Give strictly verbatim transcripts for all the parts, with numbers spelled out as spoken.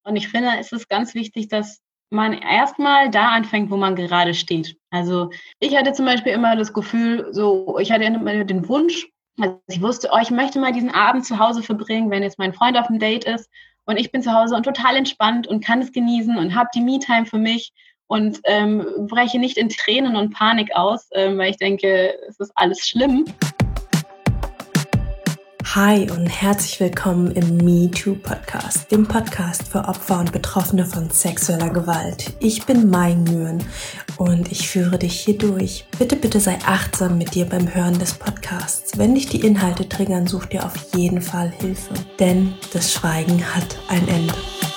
Und ich finde, es ist ganz wichtig, dass man erstmal da anfängt, wo man gerade steht. Also ich hatte zum Beispiel immer das Gefühl, so ich hatte immer den Wunsch, also ich wusste, oh, ich möchte mal diesen Abend zu Hause verbringen, wenn jetzt mein Freund auf dem Date ist und ich bin zu Hause und total entspannt und kann es genießen und habe die Me-Time für mich und ähm, breche nicht in Tränen und Panik aus, ähm, weil ich denke, es ist alles schlimm. Hi und herzlich willkommen im MeToo-Podcast, dem Podcast für Opfer und Betroffene von sexueller Gewalt. Ich bin Mai Nguyen und ich führe dich hier durch. Bitte, bitte sei achtsam mit dir beim Hören des Podcasts. Wenn dich die Inhalte triggern, such dir auf jeden Fall Hilfe, denn das Schweigen hat ein Ende.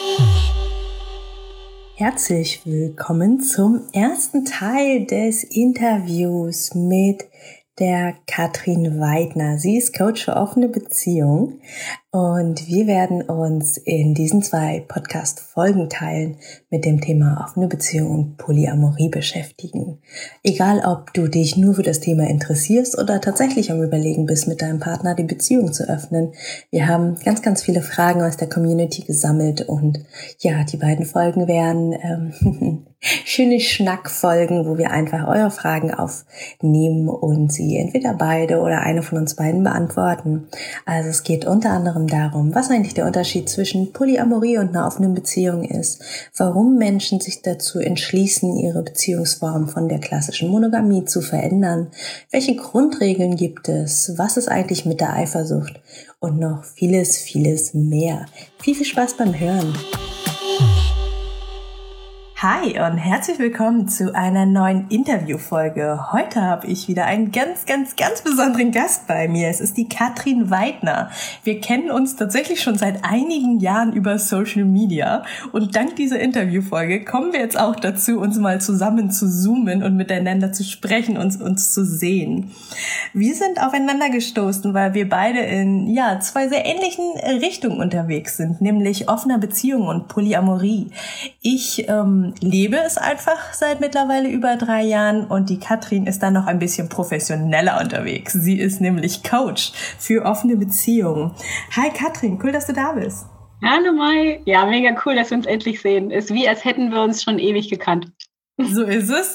Herzlich willkommen zum ersten Teil des Interviews mit der Katrin Weidner. Sie ist Coach für offene Beziehung und wir werden uns in diesen zwei Podcast-Folgen teilen mit dem Thema offene Beziehung und Polyamorie beschäftigen. Egal, ob du dich nur für das Thema interessierst oder tatsächlich am Überlegen bist, mit deinem Partner die Beziehung zu öffnen. Wir haben ganz, ganz viele Fragen aus der Community gesammelt und ja, die beiden Folgen werden ähm, schöne Schnackfolgen, wo wir einfach eure Fragen aufnehmen und sie entweder beide oder eine von uns beiden beantworten. Also es geht unter anderem darum, was eigentlich der Unterschied zwischen Polyamorie und einer offenen Beziehung ist, warum Menschen sich dazu entschließen, ihre Beziehungsform von der klassischen Monogamie zu verändern, welche Grundregeln gibt es, was ist eigentlich mit der Eifersucht und noch vieles, vieles mehr. Viel, viel Spaß beim Hören! Hi und herzlich willkommen zu einer neuen Interviewfolge. Heute habe ich wieder einen ganz, ganz, ganz besonderen Gast bei mir. Es ist die Katrin Weidner. Wir kennen uns tatsächlich schon seit einigen Jahren über Social Media und dank dieser Interviewfolge kommen wir jetzt auch dazu, uns mal zusammen zu zoomen und miteinander zu sprechen und uns zu sehen. Wir sind aufeinander gestoßen, weil wir beide in ja zwei sehr ähnlichen Richtungen unterwegs sind, nämlich offener Beziehung und Polyamorie. Ich ähm, lebe es einfach seit mittlerweile über drei Jahren und die Katrin ist dann noch ein bisschen professioneller unterwegs. Sie ist nämlich Coach für offene Beziehungen. Hi Katrin, cool, dass du da bist. Hallo Mai. Ja, mega cool, dass wir uns endlich sehen. Ist wie, als hätten wir uns schon ewig gekannt. So ist es.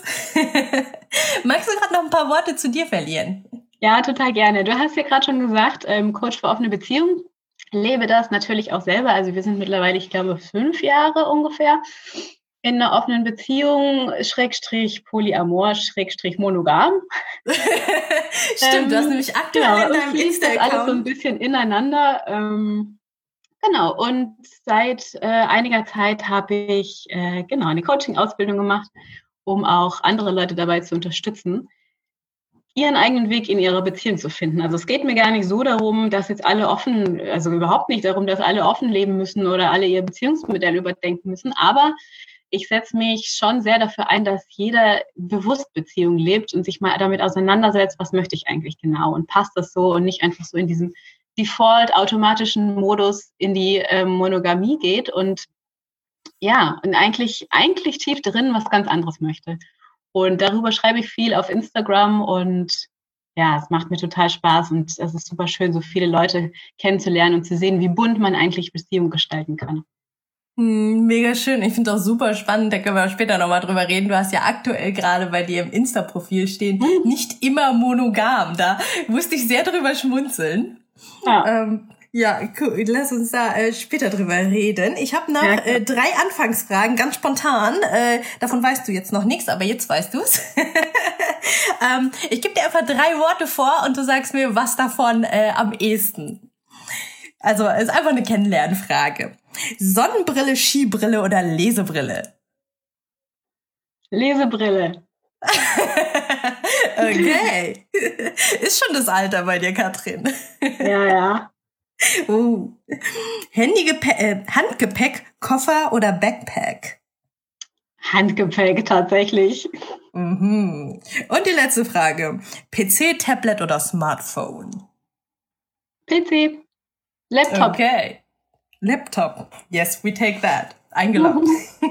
Magst du gerade noch ein paar Worte zu dir verlieren? Ja, total gerne. Du hast ja gerade schon gesagt, ähm, Coach für offene Beziehungen. Lebe das natürlich auch selber. Also wir sind mittlerweile, ich glaube, fünf Jahre ungefähr in einer offenen Beziehung, Schrägstrich Polyamor, Schrägstrich monogam. Stimmt, ähm, du hast nämlich aktuell genau, in deinem Insta-Account das alles so ein bisschen ineinander. Ähm, genau, und seit äh, einiger Zeit habe ich äh, genau eine Coaching-Ausbildung gemacht, um auch andere Leute dabei zu unterstützen, ihren eigenen Weg in ihrer Beziehung zu finden. Also es geht mir gar nicht so darum, dass jetzt alle offen, also überhaupt nicht darum, dass alle offen leben müssen oder alle ihr Beziehungsmodell überdenken müssen, aber ich setze mich schon sehr dafür ein, dass jeder bewusst Beziehung lebt und sich mal damit auseinandersetzt, was möchte ich eigentlich genau und passt das so und nicht einfach so in diesem Default automatischen Modus in die ähm, Monogamie geht und ja, und eigentlich, eigentlich tief drin was ganz anderes möchte. Und darüber schreibe ich viel auf Instagram und ja, es macht mir total Spaß und es ist super schön, so viele Leute kennenzulernen und zu sehen, wie bunt man eigentlich Beziehungen gestalten kann. Mega schön. Ich finde auch super spannend, da können wir später nochmal drüber reden. Du hast ja aktuell gerade bei dir im Insta-Profil stehen, mhm. nicht immer monogam. Da musste ich sehr drüber schmunzeln. Ja, ähm, ja cool. Lass uns da äh, später drüber reden. Ich habe noch ja, äh, drei Anfangsfragen, ganz spontan. Äh, davon weißt du jetzt noch nichts, aber jetzt weißt du es. ähm, ich gebe dir einfach drei Worte vor und du sagst mir, was davon äh, am ehesten. Also ist einfach eine Kennenlernfrage. Sonnenbrille, Skibrille oder Lesebrille? Lesebrille. Okay. Ist schon das Alter bei dir, Katrin. Ja, ja. Uh. Handygepäck, äh, Handgepäck, Koffer oder Backpack? Handgepäck, tatsächlich. Mhm. Und die letzte Frage. P C, Tablet oder Smartphone? P C. Laptop. Okay. Laptop. Yes, we take that. Eingeloggt.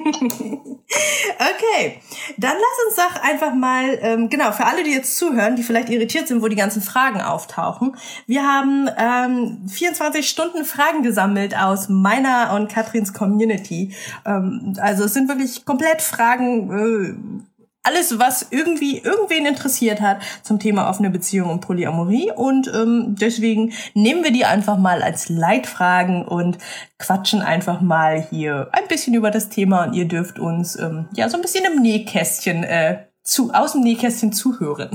Okay, dann lass uns doch einfach mal, ähm, genau, für alle, die jetzt zuhören, die vielleicht irritiert sind, wo die ganzen Fragen auftauchen. Wir haben ähm, vierundzwanzig Stunden Fragen gesammelt aus meiner und Katrins Community. Ähm, also es sind wirklich komplett Fragen, äh, alles, was irgendwie irgendwen interessiert hat zum Thema offene Beziehung und Polyamorie. Und ähm, deswegen nehmen wir die einfach mal als Leitfragen und quatschen einfach mal hier ein bisschen über das Thema. Und ihr dürft uns ähm, ja so ein bisschen im Nähkästchen, äh, zu, aus dem Nähkästchen zuhören.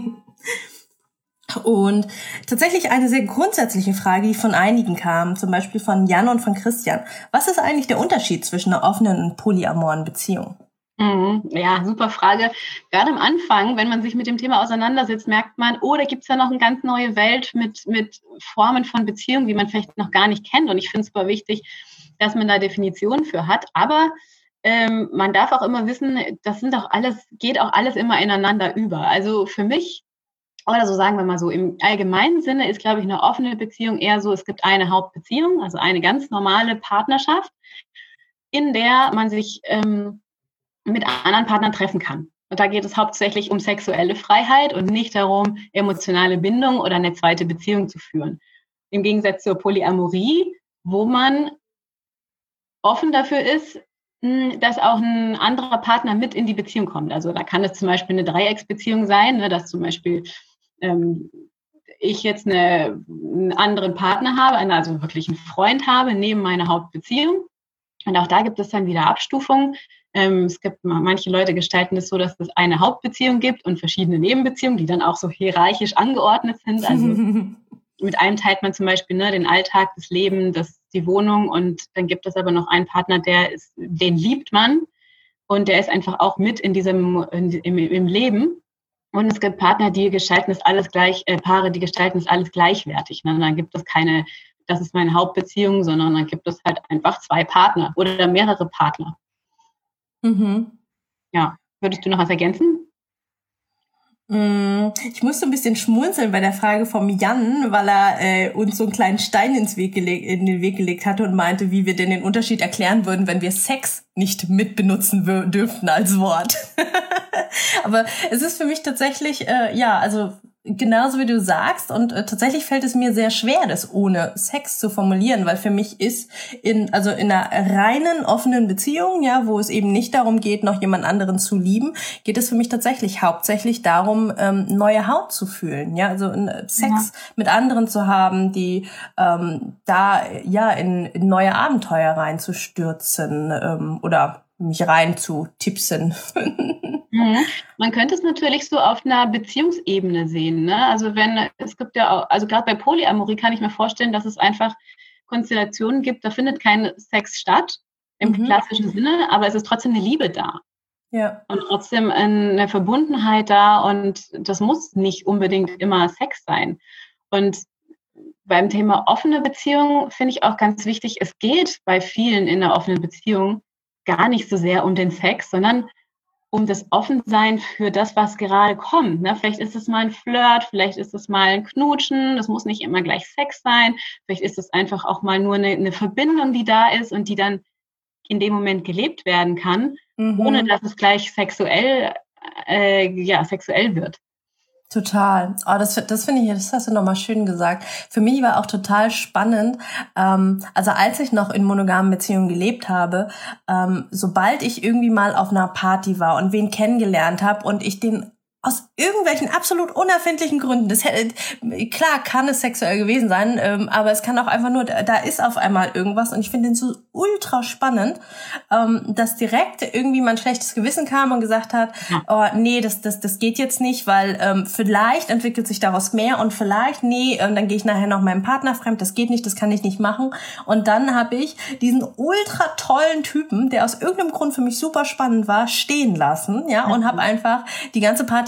Und tatsächlich eine sehr grundsätzliche Frage, die von einigen kam, zum Beispiel von Jan und von Christian. Was ist eigentlich der Unterschied zwischen einer offenen und polyamoren Beziehung? Ja, super Frage. Gerade am Anfang, wenn man sich mit dem Thema auseinandersetzt, merkt man, oh, da gibt's ja noch eine ganz neue Welt mit, mit Formen von Beziehungen, die man vielleicht noch gar nicht kennt. Und ich finde es super wichtig, dass man da Definitionen für hat. Aber ähm, man darf auch immer wissen, das sind auch alles, geht auch alles immer ineinander über. Also für mich, oder so sagen wir mal so, im allgemeinen Sinne ist, glaube ich, eine offene Beziehung eher so, es gibt eine Hauptbeziehung, also eine ganz normale Partnerschaft, in der man sich ähm, mit anderen Partnern treffen kann. Und da geht es hauptsächlich um sexuelle Freiheit und nicht darum, emotionale Bindung oder eine zweite Beziehung zu führen. Im Gegensatz zur Polyamorie, wo man offen dafür ist, dass auch ein anderer Partner mit in die Beziehung kommt. Also da kann es zum Beispiel eine Dreiecksbeziehung sein, ne, dass zum Beispiel ähm, ich jetzt eine, einen anderen Partner habe, also wirklich einen Freund habe, neben meiner Hauptbeziehung. Und auch da gibt es dann wieder Abstufungen. Ähm, es gibt manche Leute gestalten es so, dass es eine Hauptbeziehung gibt und verschiedene Nebenbeziehungen, die dann auch so hierarchisch angeordnet sind. Also mit einem teilt man zum Beispiel ne, den Alltag, das Leben, das, die Wohnung, und dann gibt es aber noch einen Partner, der ist, den liebt man und der ist einfach auch mit in diesem in, im, im Leben. Und es gibt Partner, die gestalten es alles gleich, äh, Paare, die gestalten es alles gleichwertig. Ne? Dann gibt es keine, das ist meine Hauptbeziehung, sondern dann gibt es halt einfach zwei Partner oder mehrere Partner. Mhm. Ja, würdest du noch was ergänzen? Ich musste ein bisschen schmunzeln bei der Frage vom Jan, weil er äh, uns so einen kleinen Stein ins Weg geleg- in den Weg gelegt hatte und meinte, wie wir denn den Unterschied erklären würden, wenn wir Sex nicht mitbenutzen w- dürften als Wort. Aber es ist für mich tatsächlich, äh, ja, also genauso wie du sagst, und äh, tatsächlich fällt es mir sehr schwer, das ohne Sex zu formulieren, weil für mich ist in also in einer reinen offenen Beziehung, ja, wo es eben nicht darum geht, noch jemand anderen zu lieben, geht es für mich tatsächlich hauptsächlich darum, ähm, neue Haut zu fühlen, ja, also äh, Sex ja. mit anderen zu haben, die ähm, da ja in, in neue Abenteuer reinzustürzen ähm, oder mich rein zu tipsen. Mhm. Man könnte es natürlich so auf einer Beziehungsebene sehen, ne? Also wenn, es gibt ja auch, also gerade bei Polyamorie kann ich mir vorstellen, dass es einfach Konstellationen gibt, da findet kein Sex statt, im mhm. klassischen Sinne, aber es ist trotzdem eine Liebe da. Ja. Und trotzdem eine Verbundenheit da, und das muss nicht unbedingt immer Sex sein. Und beim Thema offene Beziehung finde ich auch ganz wichtig, es geht bei vielen in einer offenen Beziehung gar nicht so sehr um den Sex, sondern um das Offensein für das, was gerade kommt. Ne? Vielleicht ist es mal ein Flirt, vielleicht ist es mal ein Knutschen, das muss nicht immer gleich Sex sein, vielleicht ist es einfach auch mal nur eine, eine Verbindung, die da ist und die dann in dem Moment gelebt werden kann, mhm. ohne dass es gleich sexuell, äh, ja, sexuell wird. Total. Oh, das, das finde ich, das hast du nochmal schön gesagt. Für mich war auch total spannend, ähm, also als ich noch in monogamen Beziehungen gelebt habe, ähm, sobald ich irgendwie mal auf einer Party war und wen kennengelernt habe und ich den aus irgendwelchen absolut unerfindlichen Gründen, das hätte, klar kann es sexuell gewesen sein, ähm, aber es kann auch einfach nur, da ist auf einmal irgendwas, und ich finde den so ultra spannend, ähm, dass direkt irgendwie mein schlechtes Gewissen kam und gesagt hat, oh nee, das das das geht jetzt nicht, weil ähm, vielleicht entwickelt sich daraus mehr und vielleicht, nee, ähm, dann gehe ich nachher noch meinem Partner fremd, das geht nicht, das kann ich nicht machen. Und dann habe ich diesen ultra tollen Typen, der aus irgendeinem Grund für mich super spannend war, stehen lassen, ja, und habe einfach die ganze Party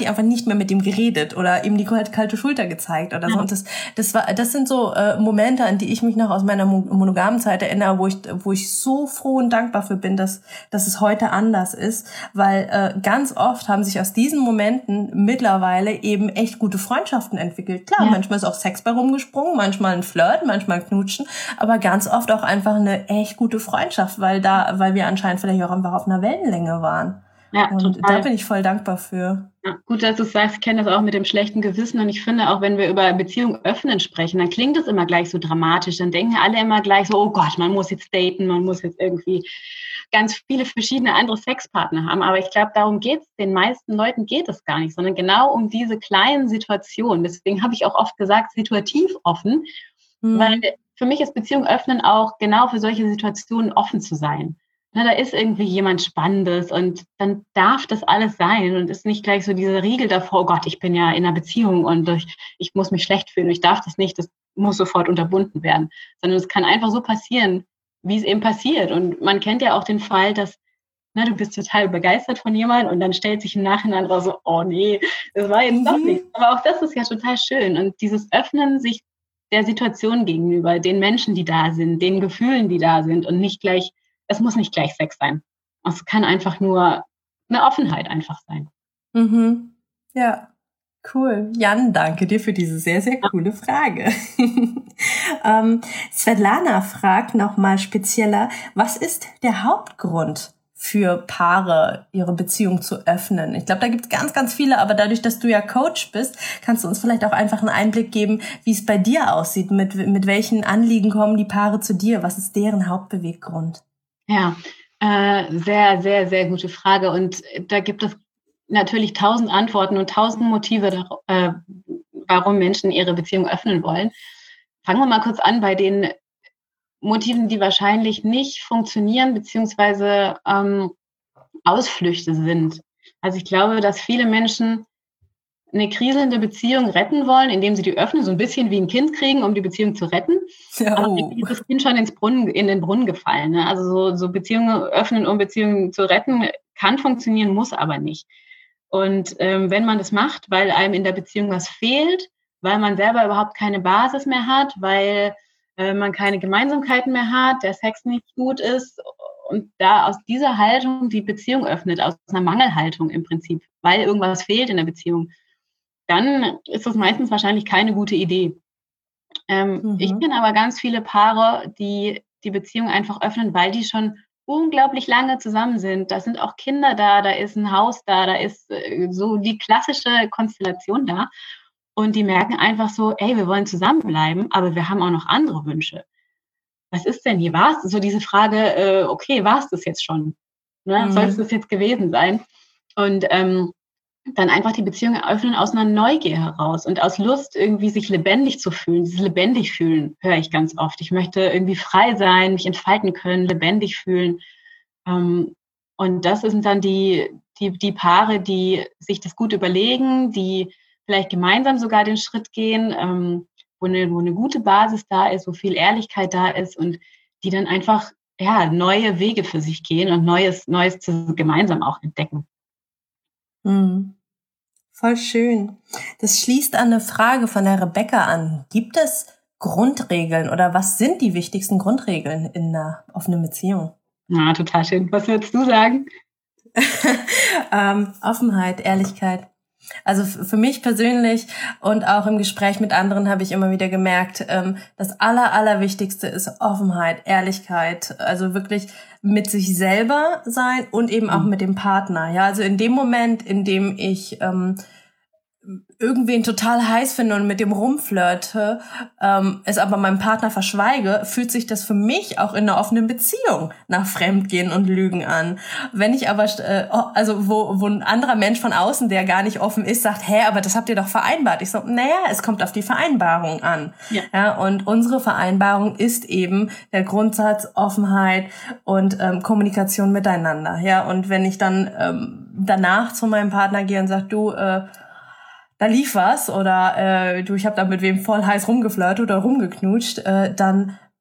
ich einfach nicht mehr mit ihm geredet oder ihm die kalte Schulter gezeigt oder so. Und das, das war, das sind so äh, Momente, an die ich mich noch aus meiner monogamen Zeit erinnere, wo ich, wo ich so froh und dankbar für bin, dass, dass es heute anders ist, weil äh, ganz oft haben sich aus diesen Momenten mittlerweile eben echt gute Freundschaften entwickelt. Klar, ja. Manchmal ist auch Sex bei rumgesprungen, manchmal ein Flirt, manchmal ein Knutschen, aber ganz oft auch einfach eine echt gute Freundschaft, weil da, weil wir anscheinend vielleicht auch einfach auf einer Wellenlänge waren. Ja, und total. Da bin ich voll dankbar für. Ja, gut, dass du sagst, ich kenne das auch mit dem schlechten Gewissen. Und ich finde, auch wenn wir über Beziehungen öffnen sprechen, dann klingt das immer gleich so dramatisch. Dann denken alle immer gleich so, oh Gott, man muss jetzt daten, man muss jetzt irgendwie ganz viele verschiedene andere Sexpartner haben. Aber ich glaube, darum geht es, den meisten Leuten geht es gar nicht, sondern genau um diese kleinen Situationen. Deswegen habe ich auch oft gesagt, situativ offen, mhm. weil für mich ist Beziehung öffnen auch genau für solche Situationen offen zu sein. Na, da ist irgendwie jemand Spannendes und dann darf das alles sein und ist nicht gleich so dieser Riegel davor, oh Gott, ich bin ja in einer Beziehung und ich, ich muss mich schlecht fühlen, ich darf das nicht, das muss sofort unterbunden werden, sondern es kann einfach so passieren, wie es eben passiert. Und man kennt ja auch den Fall, dass na, du bist total begeistert von jemandem und dann stellt sich im Nachhinein raus so, oh nee, das war jetzt doch nichts. Aber auch das ist ja total schön und dieses Öffnen sich der Situation gegenüber, den Menschen, die da sind, den Gefühlen, die da sind und nicht gleich es muss nicht gleich Sex sein. Es kann einfach nur eine Offenheit einfach sein. Mhm. Ja, cool. Jan, danke dir für diese sehr, sehr coole Frage. ähm, Svetlana fragt nochmal spezieller, was ist der Hauptgrund für Paare, ihre Beziehung zu öffnen? Ich glaube, da gibt es ganz, ganz viele, aber dadurch, dass du ja Coach bist, kannst du uns vielleicht auch einfach einen Einblick geben, wie es bei dir aussieht, mit, mit welchen Anliegen kommen die Paare zu dir? Was ist deren Hauptbeweggrund? Ja, äh, sehr, sehr, sehr gute Frage. Und da gibt es natürlich tausend Antworten und tausend Motive, äh, warum Menschen ihre Beziehung öffnen wollen. Fangen wir mal kurz an bei den Motiven, die wahrscheinlich nicht funktionieren, beziehungsweise ähm, Ausflüchte sind. Also ich glaube, dass viele Menschen eine kriselnde Beziehung retten wollen, indem sie die öffnen, so ein bisschen wie ein Kind kriegen, um die Beziehung zu retten. Ja, oh. Aber ist das Kind schon ins Brunnen, in den Brunnen gefallen. Ne? Also so, so Beziehungen öffnen, um Beziehungen zu retten, kann funktionieren, muss aber nicht. Und ähm, wenn man das macht, weil einem in der Beziehung was fehlt, weil man selber überhaupt keine Basis mehr hat, weil äh, man keine Gemeinsamkeiten mehr hat, der Sex nicht gut ist und da aus dieser Haltung die Beziehung öffnet, aus einer Mangelhaltung im Prinzip, weil irgendwas fehlt in der Beziehung, dann ist das meistens wahrscheinlich keine gute Idee. Ähm, mhm. Ich kenne aber ganz viele Paare, die die Beziehung einfach öffnen, weil die schon unglaublich lange zusammen sind. Da sind auch Kinder da, da ist ein Haus da, da ist äh, so die klassische Konstellation da. Und die merken einfach so, ey, wir wollen zusammenbleiben, aber wir haben auch noch andere Wünsche. Was ist denn hier? War es so diese Frage, äh, okay, war es das jetzt schon? Ne? Mhm. Soll es das jetzt gewesen sein? Und ähm, dann einfach die Beziehung eröffnen aus einer Neugier heraus und aus Lust, irgendwie sich lebendig zu fühlen. Dieses lebendig fühlen höre ich ganz oft. Ich möchte irgendwie frei sein, mich entfalten können, lebendig fühlen. Und das sind dann die, die, die Paare, die sich das gut überlegen, die vielleicht gemeinsam sogar den Schritt gehen, wo eine, wo eine gute Basis da ist, wo viel Ehrlichkeit da ist und die dann einfach ja, neue Wege für sich gehen und Neues, Neues zu, gemeinsam auch entdecken. Mhm. Voll schön. Das schließt an eine Frage von der Rebecca an. Gibt es Grundregeln oder was sind die wichtigsten Grundregeln in einer offenen Beziehung? Ja, total schön. Was würdest du sagen? ähm, Offenheit, Ehrlichkeit. Also für mich persönlich und auch im Gespräch mit anderen habe ich immer wieder gemerkt, das Aller, Allerwichtigste ist Offenheit, Ehrlichkeit, also wirklich mit sich selber sein und eben auch mit dem Partner. Ja, also in dem Moment, in dem ich ähm, irgendwen total heiß finde und mit dem rumflirte, ähm, es aber meinem Partner verschweige, fühlt sich das für mich auch in einer offenen Beziehung nach Fremdgehen und Lügen an. Wenn ich aber, äh, also wo, wo ein anderer Mensch von außen, der gar nicht offen ist, sagt, hä, aber das habt ihr doch vereinbart. Ich so, naja, es kommt auf die Vereinbarung an. Ja. Ja, und unsere Vereinbarung ist eben der Grundsatz Offenheit und ähm, Kommunikation miteinander. Ja, und wenn ich dann ähm, danach zu meinem Partner gehe und sage, du, äh, da lief was oder äh, du, ich habe da mit wem voll heiß rumgeflirtet oder rumgeknutscht, äh, dann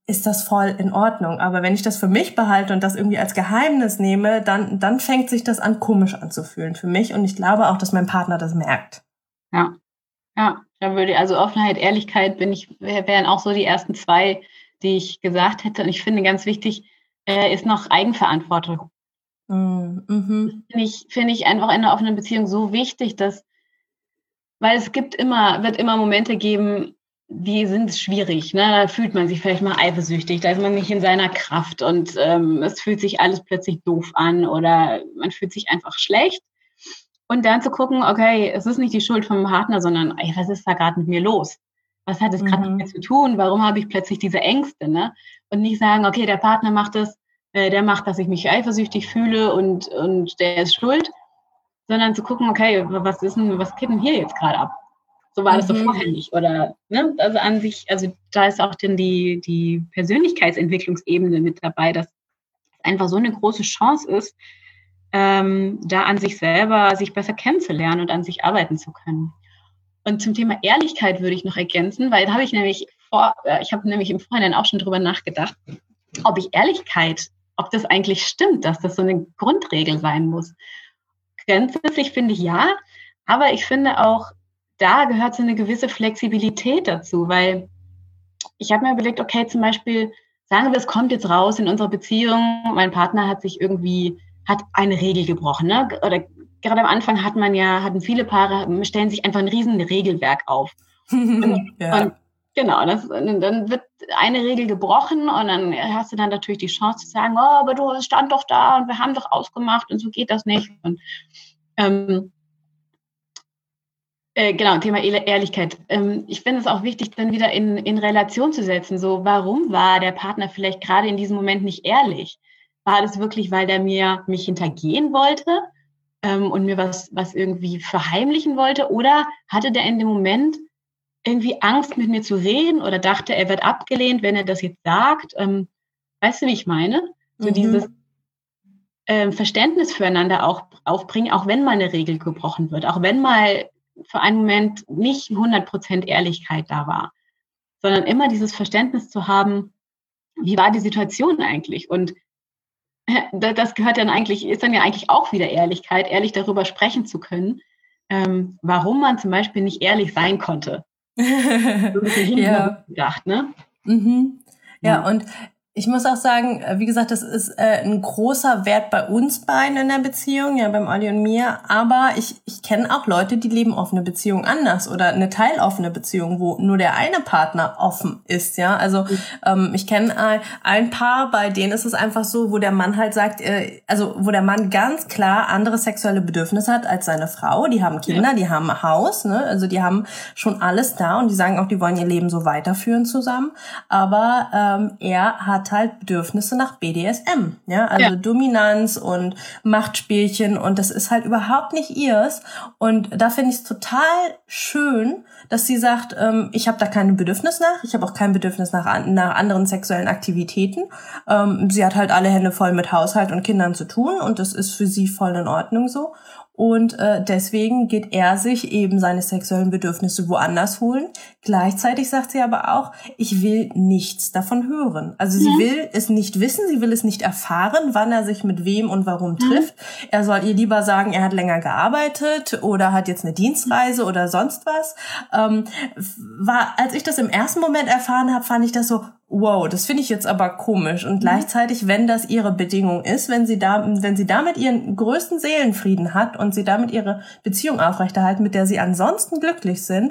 ist das voll in Ordnung. Aber wenn ich das für mich behalte und das irgendwie als Geheimnis nehme, dann, dann fängt sich das an, komisch anzufühlen für mich. Und ich glaube auch, dass mein Partner das merkt. Ja, ja, da würde also Offenheit, Ehrlichkeit bin ich, wären auch so die ersten zwei, die ich gesagt hätte. Und ich finde ganz wichtig, äh, ist noch Eigenverantwortung. Mhm. Finde ich, finde ich einfach in einer offenen Beziehung so wichtig, dass, weil es gibt immer, wird immer Momente geben, die sind schwierig, ne? Da fühlt man sich vielleicht mal eifersüchtig, da ist man nicht in seiner Kraft und ähm, es fühlt sich alles plötzlich doof an oder man fühlt sich einfach schlecht. Und dann zu gucken, okay, es ist nicht die Schuld vom Partner, sondern ey, was ist da gerade mit mir los? Was hat es gerade Mhm. mit mir zu tun? Warum habe ich plötzlich diese Ängste? Ne? Und nicht sagen, okay, der Partner macht es, äh, der macht, dass ich mich eifersüchtig fühle und, und der ist schuld, sondern zu gucken, okay, was ist denn, was geht denn hier jetzt gerade ab? So war das so Mhm. vorher nicht. Oder, ne, also an sich, also da ist auch dann die, die Persönlichkeitsentwicklungsebene mit dabei, dass es einfach so eine große Chance ist, ähm, da an sich selber sich besser kennenzulernen und an sich arbeiten zu können. Und zum Thema Ehrlichkeit würde ich noch ergänzen, weil da habe ich nämlich vor, äh, ich habe nämlich im Vorhinein auch schon drüber nachgedacht, ob ich Ehrlichkeit, ob das eigentlich stimmt, dass das so eine Grundregel sein muss. Grundsätzlich finde ich ja, aber ich finde auch, da gehört so eine gewisse Flexibilität dazu, weil ich habe mir überlegt, okay, zum Beispiel, sagen wir, es kommt jetzt raus in unserer Beziehung, mein Partner hat sich irgendwie, hat eine Regel gebrochen, ne? Oder gerade am Anfang hat man ja, hatten viele Paare, stellen sich einfach ein riesen Regelwerk auf. Und, Ja. und genau, das, und dann wird eine Regel gebrochen und dann hast du dann natürlich die Chance zu sagen, oh, aber du stand doch da und wir haben doch ausgemacht und so geht das nicht. Und ähm, Äh, genau, Thema Ehrlichkeit. Ähm, ich finde es auch wichtig, dann wieder in, in Relation zu setzen. So, warum war der Partner vielleicht gerade in diesem Moment nicht ehrlich? War das wirklich, weil der mir mich hintergehen wollte ähm, und mir was, was irgendwie verheimlichen wollte? Oder hatte der in dem Moment irgendwie Angst, mit mir zu reden oder dachte, er wird abgelehnt, wenn er das jetzt sagt? Ähm, weißt du, wie ich meine? So Mhm. dieses ähm, Verständnis füreinander auch aufbringen, auch wenn mal eine Regel gebrochen wird, auch wenn mal für einen Moment nicht hundert Prozent Ehrlichkeit da war, sondern immer dieses Verständnis zu haben, wie war die Situation eigentlich? Und das gehört dann eigentlich, ist dann ja eigentlich auch wieder Ehrlichkeit, ehrlich darüber sprechen zu können, ähm, warum man zum Beispiel nicht ehrlich sein konnte. So ein bisschen hinten gedacht, ne? Mhm. Ja, Ja. und ich muss auch sagen, wie gesagt, das ist äh, ein großer Wert bei uns beiden in der Beziehung, ja, beim Olli und mir. Aber ich, ich kenne auch Leute, die leben offene Beziehungen anders oder eine teiloffene Beziehung, wo nur der eine Partner offen ist, ja. Also ähm, ich kenne ein, ein Paar, bei denen ist es einfach so, wo der Mann halt sagt, äh, also wo der Mann ganz klar andere sexuelle Bedürfnisse hat als seine Frau. Die haben Kinder, ja. Die haben ein Haus, ne? Also die haben schon alles da und die sagen auch, die wollen ihr Leben so weiterführen zusammen. Aber ähm, er hat halt Bedürfnisse nach B D S M, ja, also ja. Dominanz und Machtspielchen und das ist halt überhaupt nicht ihrs und da finde ich es total schön, dass sie sagt, ähm, ich habe da kein Bedürfnis nach, ich habe auch kein Bedürfnis nach, nach anderen sexuellen Aktivitäten, ähm, sie hat halt alle Hände voll mit Haushalt und Kindern zu tun und das ist für sie voll in Ordnung so. Und äh, deswegen geht er sich eben seine sexuellen Bedürfnisse woanders holen. Gleichzeitig sagt sie aber auch, ich will nichts davon hören. Also sie mhm. will es nicht wissen, sie will es nicht erfahren, wann er sich mit wem und warum mhm. trifft. Er soll ihr lieber sagen, er hat länger gearbeitet oder hat jetzt eine Dienstreise oder sonst was. Ähm, war, als ich das im ersten Moment erfahren habe, fand ich das so, wow, das finde ich jetzt aber komisch. Und gleichzeitig, wenn das ihre Bedingung ist, wenn sie da, wenn sie damit ihren größten Seelenfrieden hat und sie damit ihre Beziehung aufrechterhalten, mit der sie ansonsten glücklich sind,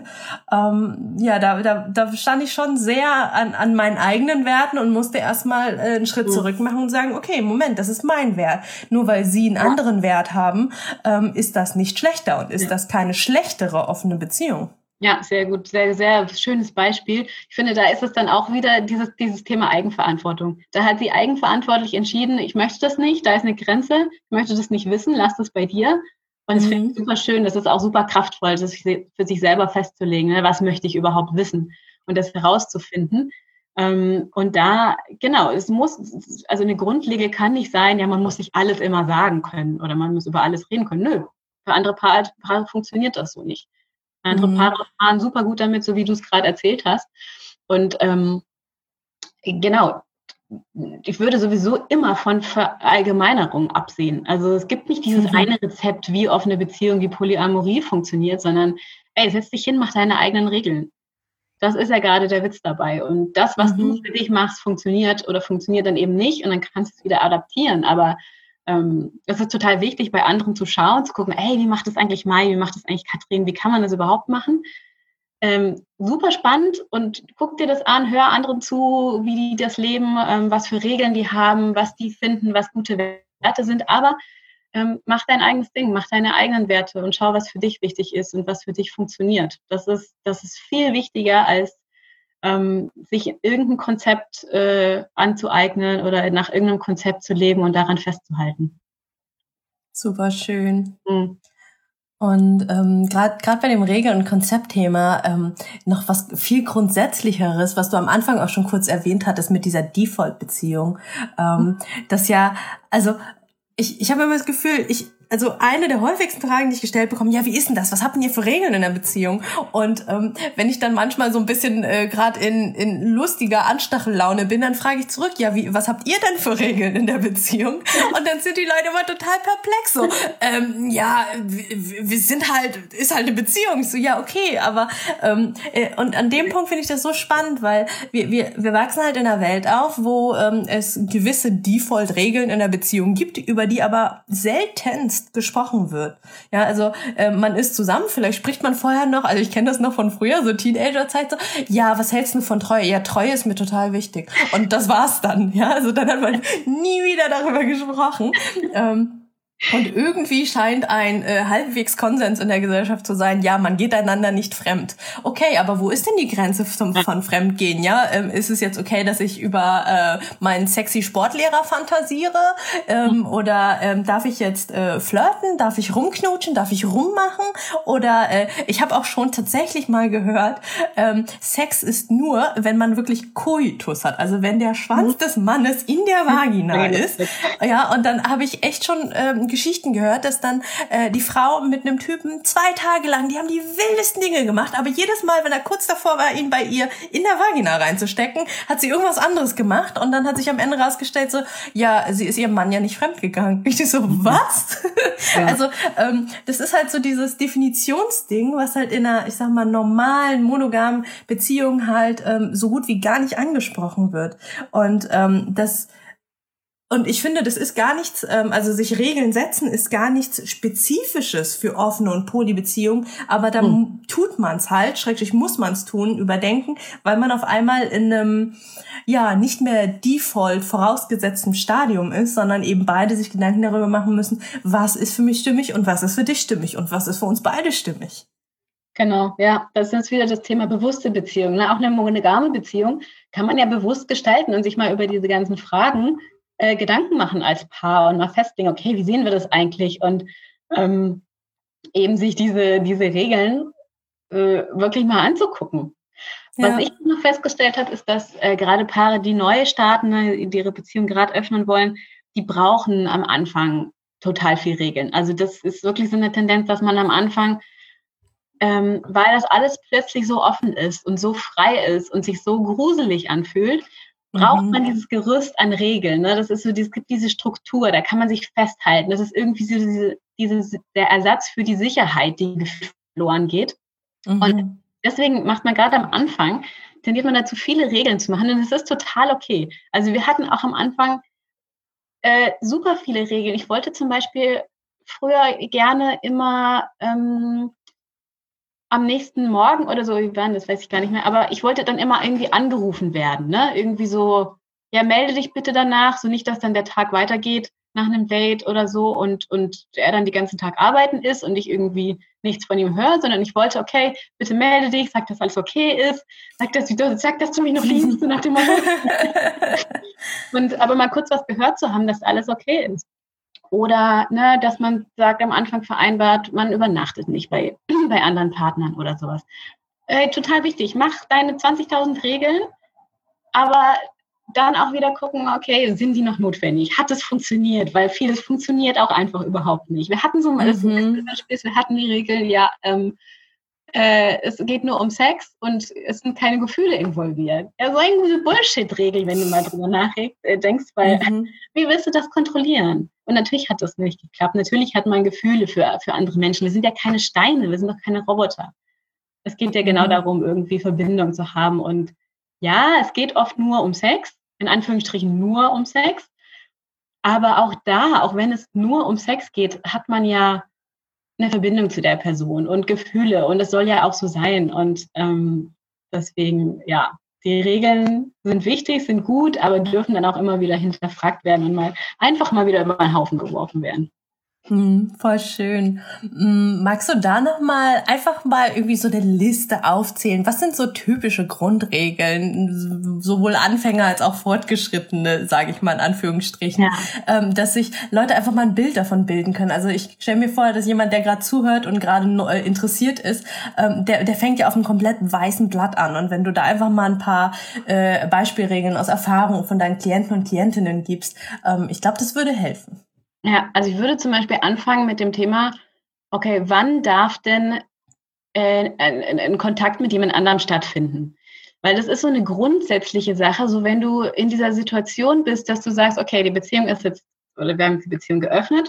ähm, ja, da, da, da stand ich schon sehr an, an meinen eigenen Werten und musste erstmal äh, einen Schritt zurück machen und sagen, okay, Moment, das ist mein Wert. Nur weil sie einen ja. anderen Wert haben, ähm, ist das nicht schlechter und ist ja. das keine schlechtere offene Beziehung. Ja, sehr gut, sehr, sehr schönes Beispiel. Ich finde, da ist es dann auch wieder dieses, dieses Thema Eigenverantwortung. Da hat sie eigenverantwortlich entschieden, ich möchte das nicht, da ist eine Grenze, ich möchte das nicht wissen, lass das bei dir. Und das mhm. finde ich super schön, das ist auch super kraftvoll, das für sich selber festzulegen, ne? Was möchte ich überhaupt wissen und das herauszufinden. Und da, genau, es muss, also eine Grundregel kann nicht sein, ja, man muss nicht alles immer sagen können oder man muss über alles reden können. Nö, für andere Paare, Paare funktioniert das so nicht. Andere Paare fahren super gut damit, so wie du es gerade erzählt hast. Und ähm, Genau. Ich würde sowieso immer von Verallgemeinerung absehen. Also es gibt nicht dieses mhm. eine Rezept, wie offene Beziehung, wie Polyamorie funktioniert, sondern ey, setz dich hin, mach deine eigenen Regeln. Das ist ja gerade der Witz dabei. Und das, was mhm. du für dich machst, funktioniert oder funktioniert dann eben nicht und dann kannst du es wieder adaptieren. Aber ähm, es ist total wichtig, bei anderen zu schauen, zu gucken, ey, wie macht das eigentlich Mai, wie macht das eigentlich Katrin, wie kann man das überhaupt machen? Ähm, super spannend und guck dir das an, hör anderen zu, wie die das leben, ähm, was für Regeln die haben, was die finden, was gute Werte sind, aber ähm, mach dein eigenes Ding, mach deine eigenen Werte und schau, was für dich wichtig ist und was für dich funktioniert. Das ist, das ist viel wichtiger, als ähm, sich irgendein Konzept äh, anzueignen oder nach irgendeinem Konzept zu leben und daran festzuhalten. Super schön. Mhm. Und ähm, gerade gerade bei dem Regel- und Konzeptthema ähm, noch was viel Grundsätzlicheres, was du am Anfang auch schon kurz erwähnt hattest mit dieser Default-Beziehung. Ähm, das ja, also ich ich habe immer das Gefühl, ich also eine der häufigsten Fragen, die ich gestellt bekomme, ja, wie ist denn das? Was habt denn ihr für Regeln in der Beziehung? Und ähm, wenn ich dann manchmal so ein bisschen äh, gerade in in lustiger Anstachellaune bin, dann frage ich zurück, ja, wie was habt ihr denn für Regeln in der Beziehung? Und dann sind die Leute immer total perplex. So, ähm, ja, wir, wir sind halt, ist halt eine Beziehung. So, ja, okay, aber ähm, äh, und an dem Punkt finde ich das so spannend, weil wir wir wir wachsen halt in einer Welt auf, wo ähm, es gewisse Default-Regeln in der Beziehung gibt, über die aber seltenst gesprochen wird. Ja, also äh, man ist zusammen, vielleicht spricht man vorher noch, also ich kenne das noch von früher, so Teenagerzeit, so, ja, was hältst du von Treue? Ja, Treue ist mir total wichtig. Und das war's dann, ja, also dann hat man nie wieder darüber gesprochen. Ähm, Und irgendwie scheint ein äh, halbwegs Konsens in der Gesellschaft zu sein, ja, man geht einander nicht fremd. Okay, aber wo ist denn die Grenze zum, von Fremdgehen? Ja, ähm, ist es jetzt okay, dass ich über äh, meinen sexy Sportlehrer fantasiere? Ähm, oder ähm, darf ich jetzt äh, flirten? Darf ich rumknutschen? Darf ich rummachen? Oder äh, ich habe auch schon tatsächlich mal gehört, ähm, Sex ist nur, wenn man wirklich Koitus hat. Also wenn der Schwanz des Mannes in der Vagina ist. Ja, und dann habe ich echt schon ähm, Geschichten gehört, dass dann äh, die Frau mit einem Typen zwei Tage lang, die haben die wildesten Dinge gemacht, aber jedes Mal, wenn er kurz davor war, ihn bei ihr in der Vagina reinzustecken, hat sie irgendwas anderes gemacht und dann hat sich am Ende rausgestellt so, ja, sie ist ihrem Mann ja nicht fremdgegangen. Ich so, was? Ja. Also ähm, das ist halt so dieses Definitionsding, was halt in einer, ich sag mal, normalen, monogamen Beziehung halt ähm, so gut wie gar nicht angesprochen wird. Und ähm, das Und ich finde, das ist gar nichts, also sich Regeln setzen ist gar nichts Spezifisches für offene und Polybeziehungen, aber da hm. tut man es halt, schrecklich muss man es tun, überdenken, weil man auf einmal in einem, ja, nicht mehr default vorausgesetzten Stadium ist, sondern eben beide sich Gedanken darüber machen müssen, was ist für mich stimmig und was ist für dich stimmig und was ist für uns beide stimmig. Genau, ja, das ist jetzt wieder das Thema bewusste Beziehung. Ne? Auch eine monogame Beziehung kann man ja bewusst gestalten und sich mal über diese ganzen Fragen Äh, Gedanken machen als Paar und mal festlegen, okay, wie sehen wir das eigentlich? Und ähm, eben sich diese, diese Regeln äh, wirklich mal anzugucken. Ja. Was ich noch festgestellt habe, ist, dass äh, gerade Paare, die neu starten, ne, die ihre Beziehung gerade öffnen wollen, die brauchen am Anfang total viel Regeln. Also das ist wirklich so eine Tendenz, dass man am Anfang, ähm, weil das alles plötzlich so offen ist und so frei ist und sich so gruselig anfühlt, braucht man dieses Gerüst an Regeln. Ne? Das ist so, es gibt diese Struktur, da kann man sich festhalten. Das ist irgendwie so diese, diese, der Ersatz für die Sicherheit, die verloren geht. Mhm. Und deswegen macht man gerade am Anfang, tendiert man dazu, viele Regeln zu machen. Und es ist total okay. Also wir hatten auch am Anfang äh, super viele Regeln. Ich wollte zum Beispiel früher gerne immer ähm, am nächsten Morgen oder so, wie waren das, weiß ich gar nicht mehr, aber ich wollte dann immer irgendwie angerufen werden, ne? Irgendwie so, ja, melde dich bitte danach, so nicht, dass dann der Tag weitergeht nach einem Date oder so und, und er dann den ganzen Tag arbeiten ist und ich irgendwie nichts von ihm höre, sondern ich wollte, okay, bitte melde dich, sag, dass alles okay ist, sag, dass du, sag, dass du mich noch liebst, so nach dem Motto. Und aber mal kurz was gehört zu haben, dass alles okay ist. Oder ne, dass man sagt, am Anfang vereinbart, man übernachtet nicht bei, bei anderen Partnern oder sowas. Äh, total wichtig, mach deine zwanzigtausend Regeln, aber dann auch wieder gucken, okay, sind die noch notwendig? Hat es funktioniert? Weil vieles funktioniert auch einfach überhaupt nicht. Wir hatten so mal, mhm. das Beispiel, wir hatten die Regeln, ja, ähm, äh, es geht nur um Sex und es sind keine Gefühle involviert. Ja, so eine Bullshit-Regel, wenn du mal drüber nachdenkst, weil mhm. wie willst du das kontrollieren? Und natürlich hat das nicht geklappt. Natürlich hat man Gefühle für, für andere Menschen. Wir sind ja keine Steine, wir sind doch keine Roboter. Es geht ja genau mhm. darum, irgendwie Verbindung zu haben. Und ja, es geht oft nur um Sex, in Anführungsstrichen nur um Sex. Aber auch da, auch wenn es nur um Sex geht, hat man ja eine Verbindung zu der Person und Gefühle. Und es soll ja auch so sein. Und ähm, deswegen, ja, die Regeln sind wichtig, sind gut, aber dürfen dann auch immer wieder hinterfragt werden und mal einfach mal wieder über den Haufen geworfen werden. Hm, voll schön. Magst du da nochmal einfach mal irgendwie so eine Liste aufzählen? Was sind so typische Grundregeln, sowohl Anfänger als auch Fortgeschrittene, sage ich mal in Anführungsstrichen, ja. dass sich Leute einfach mal ein Bild davon bilden können? Also ich stelle mir vor, dass jemand, der gerade zuhört und gerade interessiert ist, der, der fängt ja auf einem komplett weißen Blatt an. Und wenn du da einfach mal ein paar äh, Beispielregeln aus Erfahrung von deinen Klienten und Klientinnen gibst, ähm, ich glaube, das würde helfen. Ja, also ich würde zum Beispiel anfangen mit dem Thema, okay, wann darf denn äh, ein, ein Kontakt mit jemand anderem stattfinden? Weil das ist so eine grundsätzliche Sache, so wenn du in dieser Situation bist, dass du sagst, okay, die Beziehung ist jetzt, oder wir haben die Beziehung geöffnet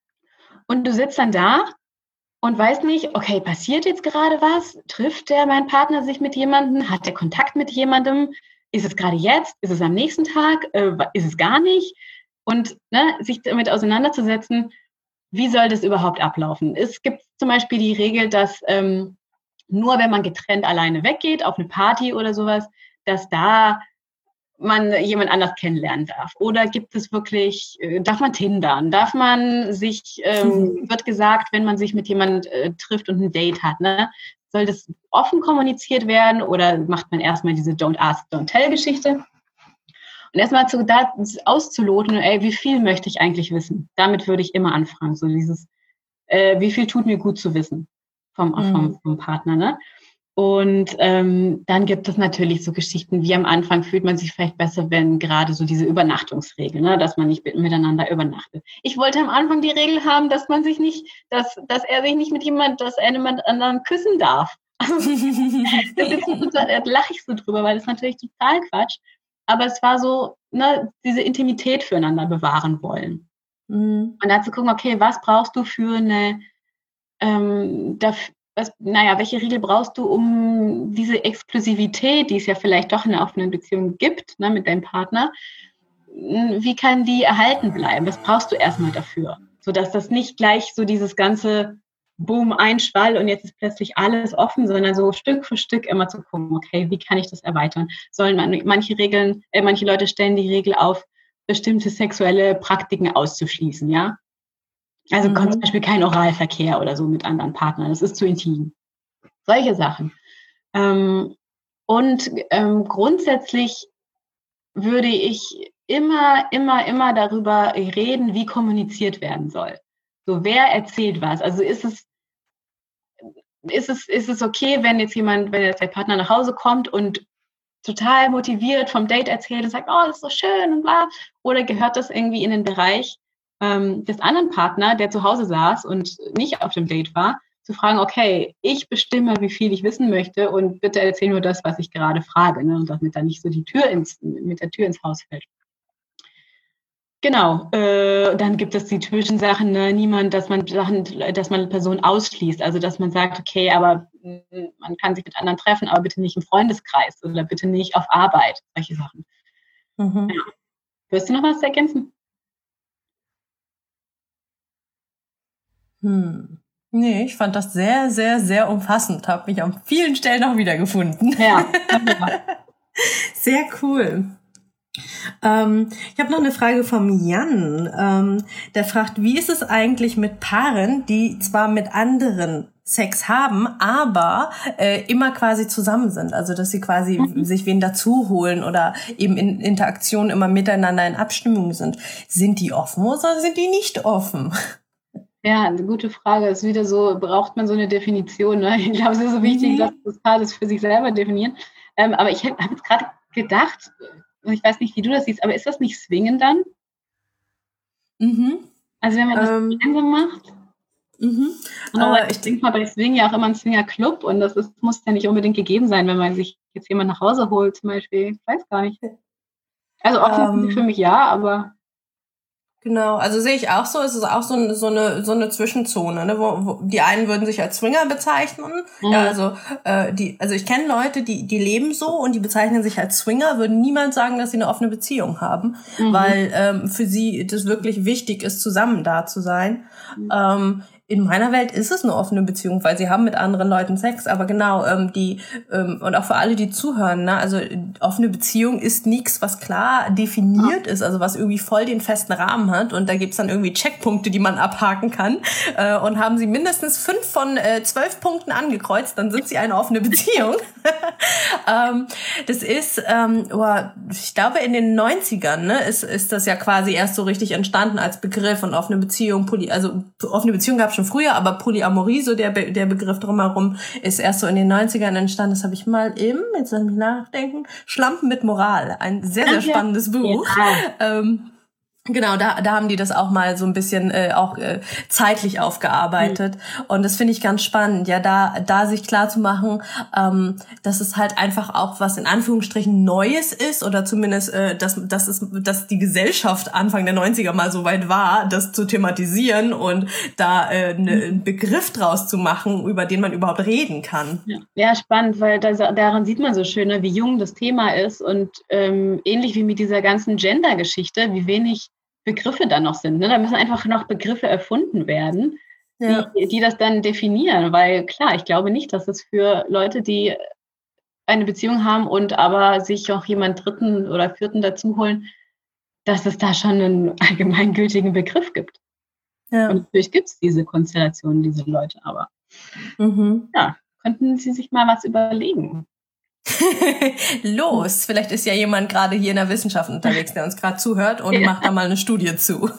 und du sitzt dann da und weißt nicht, okay, passiert jetzt gerade was? Trifft der, mein Partner, sich mit jemandem? Hat der Kontakt mit jemandem? Ist es gerade jetzt? Ist es am nächsten Tag? Äh, ist es gar nicht? Und ne, sich damit auseinanderzusetzen, wie soll das überhaupt ablaufen? Es gibt zum Beispiel die Regel, dass ähm, nur wenn man getrennt alleine weggeht, auf eine Party oder sowas, dass da man jemand anders kennenlernen darf. Oder gibt es wirklich, äh, darf man tindern? Darf man sich, ähm, wird gesagt, wenn man sich mit jemand äh, trifft und ein Date hat, ne? Soll das offen kommuniziert werden oder macht man erstmal diese Don't Ask, Don't Tell-Geschichte? Und erstmal zu, da auszuloten, ey, wie viel möchte ich eigentlich wissen? Damit würde ich immer anfangen. So dieses, äh, wie viel tut mir gut zu wissen vom, mhm. vom, vom Partner, ne? Und ähm, dann gibt es natürlich so Geschichten, wie am Anfang fühlt man sich vielleicht besser, wenn gerade so diese Übernachtungsregel, ne, dass man nicht miteinander übernachtet. Ich wollte am Anfang die Regel haben, dass man sich nicht, dass, dass er sich nicht mit jemand, dass er jemand anderen küssen darf. Das ist total, da lache ich so drüber, weil das ist natürlich total Quatsch. Aber es war so, ne, diese Intimität füreinander bewahren wollen. Mhm. Und dann zu gucken, okay, was brauchst du für eine, ähm, dafür, was, naja, welche Regel brauchst du, um diese Exklusivität, die es ja vielleicht doch in einer offenen Beziehung gibt, ne, mit deinem Partner, wie kann die erhalten bleiben? Was brauchst du erstmal dafür? Sodass das nicht gleich so dieses ganze Boom, ein Schwall und jetzt ist plötzlich alles offen, sondern so Stück für Stück immer zu gucken, okay, wie kann ich das erweitern? Sollen man, manche Regeln, äh, manche Leute stellen die Regel auf, bestimmte sexuelle Praktiken auszuschließen, ja? Also mhm. zum Beispiel kein Oralverkehr oder so mit anderen Partnern, das ist zu intim. Solche Sachen. Ähm, und ähm, grundsätzlich würde ich immer, immer, immer darüber reden, wie kommuniziert werden soll. So, wer erzählt was? Also ist es, ist es, ist es okay, wenn jetzt jemand, wenn jetzt der Partner nach Hause kommt und total motiviert vom Date erzählt und sagt, oh, das ist so schön und bla, oder gehört das irgendwie in den Bereich ähm, des anderen Partners, der zu Hause saß und nicht auf dem Date war, zu fragen, okay, ich bestimme, wie viel ich wissen möchte und bitte erzähl nur das, was ich gerade frage, ne? Und damit da nicht so die Tür ins, mit der Tür ins Haus fällt. Genau, äh, dann gibt es die typischen Sachen, ne? Niemand, dass man Sachen, dass man eine Person ausschließt, also dass man sagt, okay, aber mh, man kann sich mit anderen treffen, aber bitte nicht im Freundeskreis oder bitte nicht auf Arbeit, solche Sachen. Mhm. Ja. Willst du noch was ergänzen? Hm. Nee, ich fand das sehr, sehr, sehr umfassend. Habe mich an vielen Stellen auch wiedergefunden. Ja. Sehr cool. Ähm, ich habe noch eine Frage vom Jan. Ähm, der fragt, wie ist es eigentlich mit Paaren, die zwar mit anderen Sex haben, aber äh, immer quasi zusammen sind? Also, dass sie quasi mhm. sich wen dazu holen oder eben in Interaktion immer miteinander in Abstimmung sind. Sind die offen oder sind die nicht offen? Ja, eine gute Frage. Das ist wieder so, braucht man so eine Definition, ne? Ich glaube, es ist so wichtig, mhm. dass das Paar das für sich selber definieren. Ähm, aber ich habe hab jetzt gerade gedacht, und ich weiß nicht, wie du das siehst, aber ist das nicht swingen dann? Mhm. Also wenn man das ähm, gemeinsam macht? Mhm. Und äh, ich denke mal, bei Swing ja auch immer ein Swinger-Club und das ist, muss ja nicht unbedingt gegeben sein, wenn man sich jetzt jemand nach Hause holt zum Beispiel. Ich weiß gar nicht. Also offensichtlich ähm, für mich ja, aber... Genau, also sehe ich auch so, es ist auch so, eine so eine so eine Zwischenzone, ne, wo, wo die einen würden sich als Swinger bezeichnen, mhm. ja, also äh, die, also ich kenne Leute, die die leben so und die bezeichnen sich als Swinger, würden niemals sagen, dass sie eine offene Beziehung haben, mhm. weil ähm, für sie das wirklich wichtig ist, zusammen da zu sein. Mhm. Ähm, in meiner Welt ist es eine offene Beziehung, weil sie haben mit anderen Leuten Sex, aber genau, ähm, die, ähm, und auch für alle, die zuhören, ne, also offene Beziehung ist nichts, was klar definiert ist, also was irgendwie voll den festen Rahmen hat und da gibt's dann irgendwie Checkpunkte, die man abhaken kann äh, und haben sie mindestens fünf von äh, zwölf Punkten angekreuzt, dann sind sie eine offene Beziehung. ähm, das ist, ähm, oh, ich glaube in den neunzigern, ne, ist, ist das ja quasi erst so richtig entstanden als Begriff und offene Beziehung, Poly, also offene Beziehung gab's schon früher, aber Polyamorie, so der Be- der Begriff drumherum, ist erst so in den neunzigern entstanden. Das habe ich mal im, jetzt lass mich nachdenken, Schlampen mit Moral, ein sehr, sehr spannendes Buch. Ja. Ähm, Genau, da da haben die das auch mal so ein bisschen äh, auch äh, zeitlich aufgearbeitet mhm. und das finde ich ganz spannend, ja, da da sich klar zu machen, ähm, dass es halt einfach auch was in Anführungsstrichen Neues ist oder zumindest äh, dass dass es dass die Gesellschaft Anfang der neunziger mal so weit war, das zu thematisieren und da äh, ne, mhm. einen Begriff draus zu machen, über den man überhaupt reden kann. Ja, ja spannend, weil da, daran sieht man so schön, ne, wie jung das Thema ist und ähm, ähnlich wie mit dieser ganzen Gender-Geschichte, wie wenig Begriffe dann noch sind. Ne? Da müssen einfach noch Begriffe erfunden werden, ja. die, die das dann definieren. Weil klar, ich glaube nicht, dass es für Leute, die eine Beziehung haben und aber sich auch jemand Dritten oder Vierten dazu holen, dass es da schon einen allgemeingültigen Begriff gibt. Ja. Und natürlich gibt es diese Konstellationen, diese Leute, aber mhm. ja, könnten Sie sich mal was überlegen. Los, vielleicht ist ja jemand gerade hier in der Wissenschaft unterwegs, der uns gerade zuhört und ja. macht da mal eine Studie zu.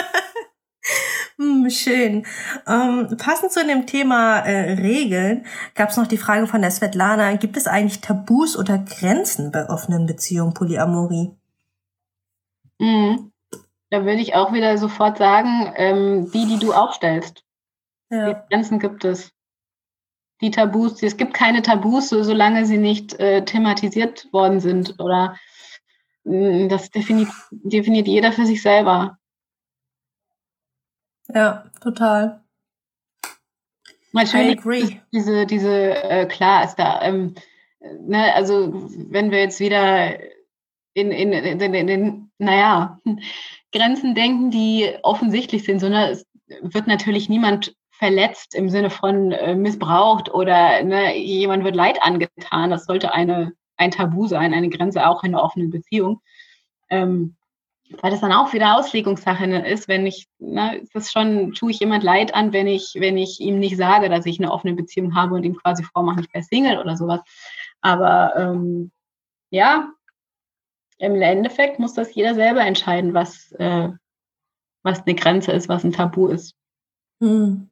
hm, schön. Ähm, passend zu dem Thema äh, Regeln gab es noch die Frage von der Svetlana, gibt es eigentlich Tabus oder Grenzen bei offenen Beziehungen, Polyamorie? Mhm. Da würde ich auch wieder sofort sagen, ähm, die, die du aufstellst. Ja. Die Grenzen gibt es. Die Tabus, es gibt keine Tabus, so, solange sie nicht äh, thematisiert worden sind oder mh, das definiert, definiert jeder für sich selber. Ja, total. Natürlich ist diese, diese, äh, klar ist da, ähm, ne, also wenn wir jetzt wieder in, in, in, in, in den, naja, Grenzen denken, die offensichtlich sind, sondern es wird natürlich niemand verletzt im Sinne von äh, missbraucht oder ne, jemand wird Leid angetan. Das sollte eine, ein Tabu sein, eine Grenze auch in einer offenen Beziehung. Ähm, weil das dann auch wieder Auslegungssache ist, wenn ich, ne, ist das schon, tue ich jemand Leid an, wenn ich, wenn ich ihm nicht sage, dass ich eine offene Beziehung habe und ihm quasi vormache, ich wäre Single oder sowas. Aber ähm, ja, im Endeffekt muss das jeder selber entscheiden, was, äh, was eine Grenze ist, was ein Tabu ist. Hm.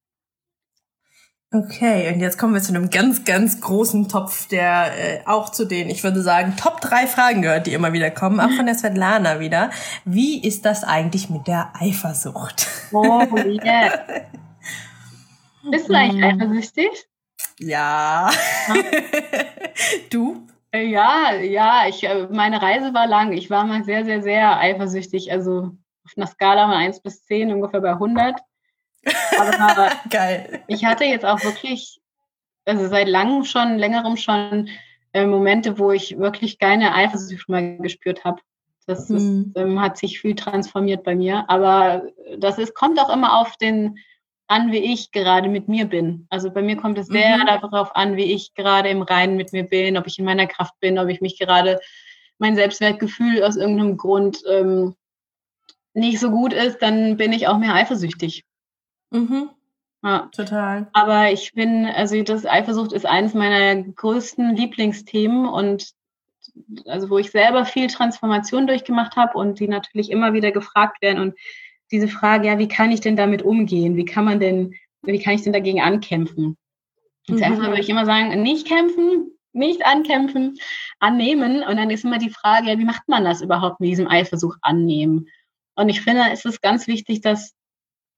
Okay, und jetzt kommen wir zu einem ganz, ganz großen Topf, der äh, auch zu den, ich würde sagen, Top drei Fragen gehört, die immer wieder kommen, auch von der Svetlana wieder. Wie ist das eigentlich mit der Eifersucht? Oh, yeah. Bist du eigentlich eifersüchtig? Ja. Du? Ja, ja, ich, meine Reise war lang. Ich war mal sehr, sehr, sehr eifersüchtig. Also auf einer Skala von eins bis zehn ungefähr bei hundert. Aber geil. Ich hatte jetzt auch wirklich, also seit langem schon, längerem schon äh, Momente, wo ich wirklich keine Eifersucht mehr gespürt habe. Das hm. ist, ähm, hat sich viel transformiert bei mir. Aber das ist, kommt auch immer auf den an, wie ich gerade mit mir bin. Also bei mir kommt es sehr mhm. darauf an, wie ich gerade im Reinen mit mir bin, ob ich in meiner Kraft bin, ob ich mich gerade, mein Selbstwertgefühl aus irgendeinem Grund ähm, nicht so gut ist, dann bin ich auch mehr eifersüchtig. Mhm. Ja, total. Aber ich bin, also das Eifersucht ist eines meiner größten Lieblingsthemen und also wo ich selber viel Transformation durchgemacht habe und die natürlich immer wieder gefragt werden und diese Frage, ja, wie kann ich denn damit umgehen? Wie kann man denn, wie kann ich denn dagegen ankämpfen? Und zuerst mal würde ich immer sagen, nicht kämpfen, nicht ankämpfen, annehmen. Und dann ist immer die Frage, ja, wie macht man das überhaupt mit diesem Eifersucht annehmen? Und ich finde, es ist ganz wichtig, dass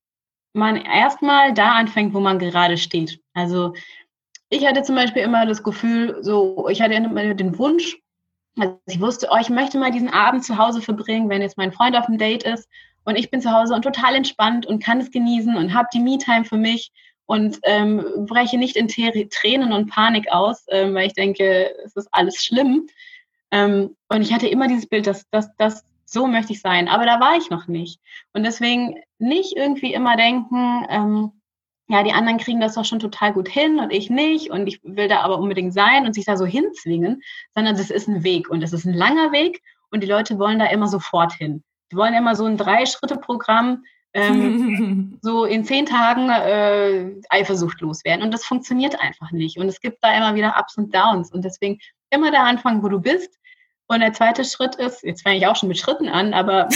man erstmal da anfängt, wo man gerade steht. Also ich hatte zum Beispiel immer das Gefühl, so, ich hatte immer den Wunsch, also ich wusste, oh, ich möchte mal diesen Abend zu Hause verbringen, wenn jetzt mein Freund auf dem Date ist und ich bin zu Hause und total entspannt und kann es genießen und habe die Me-Time für mich und ähm, breche nicht in Tränen und Panik aus, ähm, weil ich denke, es ist alles schlimm. Ähm, und ich hatte immer dieses Bild, dass das, das, so möchte ich sein. Aber da war ich noch nicht. Und deswegen nicht irgendwie immer denken, ähm, ja, die anderen kriegen das doch schon total gut hin und ich nicht und ich will da aber unbedingt sein und sich da so hinzwingen, sondern das ist ein Weg und das ist ein langer Weg und die Leute wollen da immer sofort hin. Die wollen immer so ein Drei-Schritte-Programm, ähm, so in zehn Tagen äh, Eifersucht loswerden und das funktioniert einfach nicht und es gibt da immer wieder Ups und Downs und deswegen immer da anfangen, wo du bist. Und der zweite Schritt ist, jetzt fange ich auch schon mit Schritten an, aber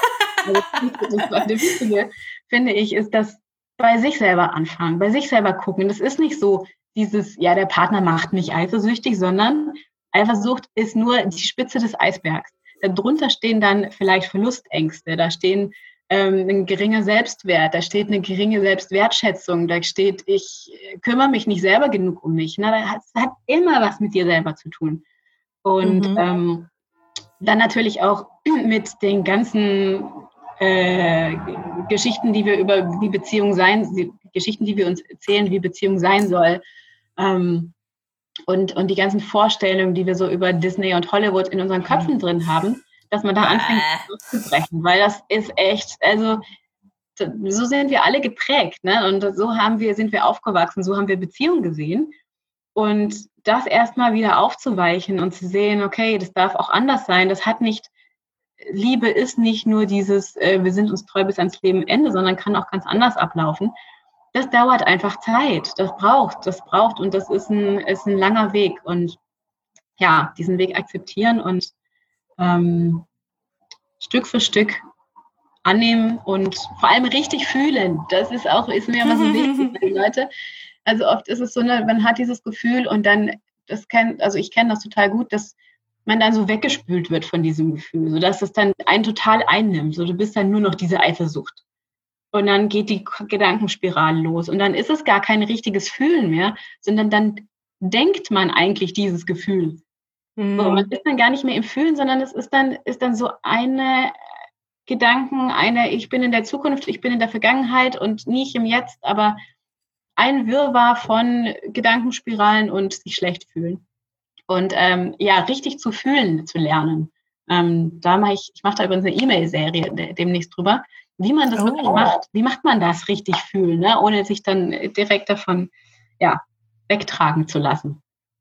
das Wichtige, finde ich, ist, dass bei sich selber anfangen, bei sich selber gucken. Das ist nicht so dieses, ja, der Partner macht mich eifersüchtig, sondern Eifersucht ist nur die Spitze des Eisbergs. Darunter stehen dann vielleicht Verlustängste, da stehen ähm, ein geringer Selbstwert, da steht eine geringe Selbstwertschätzung, da steht, ich kümmere mich nicht selber genug um mich. Na, das hat, das hat immer was mit dir selber zu tun. Und mhm. ähm, dann natürlich auch mit den ganzen äh, Geschichten, die wir über wie Beziehung sein, die Geschichten, die wir uns erzählen, wie Beziehung sein soll. Ähm, und, und die ganzen Vorstellungen, die wir so über Disney und Hollywood in unseren Köpfen drin haben, dass man da anfängt auszubrechen, weil das ist echt, also so sind wir alle geprägt, ne? Und so haben wir, sind wir aufgewachsen, so haben wir Beziehungen gesehen. Und das erstmal wieder aufzuweichen und zu sehen, okay, das darf auch anders sein, das hat nicht, Liebe ist nicht nur dieses, äh, wir sind uns treu bis ans Lebenende, sondern kann auch ganz anders ablaufen. Das dauert einfach Zeit, das braucht, das braucht und das ist ein, ist ein langer Weg und ja, diesen Weg akzeptieren und ähm, Stück für Stück annehmen und vor allem richtig fühlen. Das ist auch, ist mir immer so wichtig für die Leute. Also oft ist es so, ne, man hat dieses Gefühl und dann, das kennt, also ich kenne das total gut, dass man dann so weggespült wird von diesem Gefühl, sodass es dann einen total einnimmt. So, du bist dann nur noch diese Eifersucht. Und dann geht die Gedankenspirale los. Und dann ist es gar kein richtiges Fühlen mehr, sondern dann denkt man eigentlich dieses Gefühl. Mhm. So, man ist dann gar nicht mehr im Fühlen, sondern es ist dann, ist dann so eine Gedanken, eine, ich bin in der Zukunft, ich bin in der Vergangenheit und nicht im Jetzt, aber ein Wirrwarr von Gedankenspiralen und sich schlecht fühlen. Und ähm, ja, richtig zu fühlen zu lernen. Ähm, da mache ich, ich mache da übrigens eine E-Mail-Serie de- demnächst drüber, wie man das oh. wirklich macht. Wie macht man das richtig fühlen, ne? Ohne sich dann direkt davon ja, wegtragen zu lassen.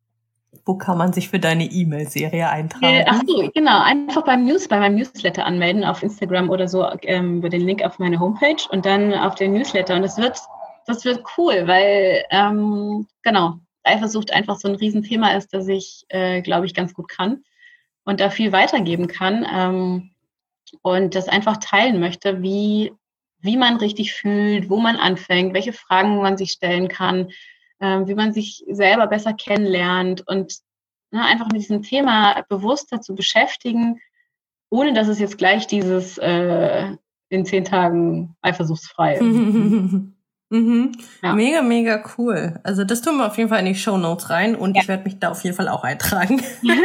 Wo kann man sich für deine E-Mail-Serie eintragen? Ach so, genau. Einfach beim News, bei meinem Newsletter anmelden auf Instagram oder so ähm, über den Link auf meine Homepage und dann auf den Newsletter. Und das wird, das wird cool, weil ähm, genau, Eifersucht einfach so ein Riesenthema ist, das ich, äh, glaube ich, ganz gut kann und da viel weitergeben kann ähm, und das einfach teilen möchte, wie, wie man richtig fühlt, wo man anfängt, welche Fragen man sich stellen kann, äh, wie man sich selber besser kennenlernt und ne, einfach mit diesem Thema bewusster zu beschäftigen, ohne dass es jetzt gleich dieses äh, in zehn Tagen eifersuchtsfrei Mhm. Ja. Mega, mega cool. Also das tun wir auf jeden Fall in die Shownotes rein und ja. ich werde mich da auf jeden Fall auch eintragen.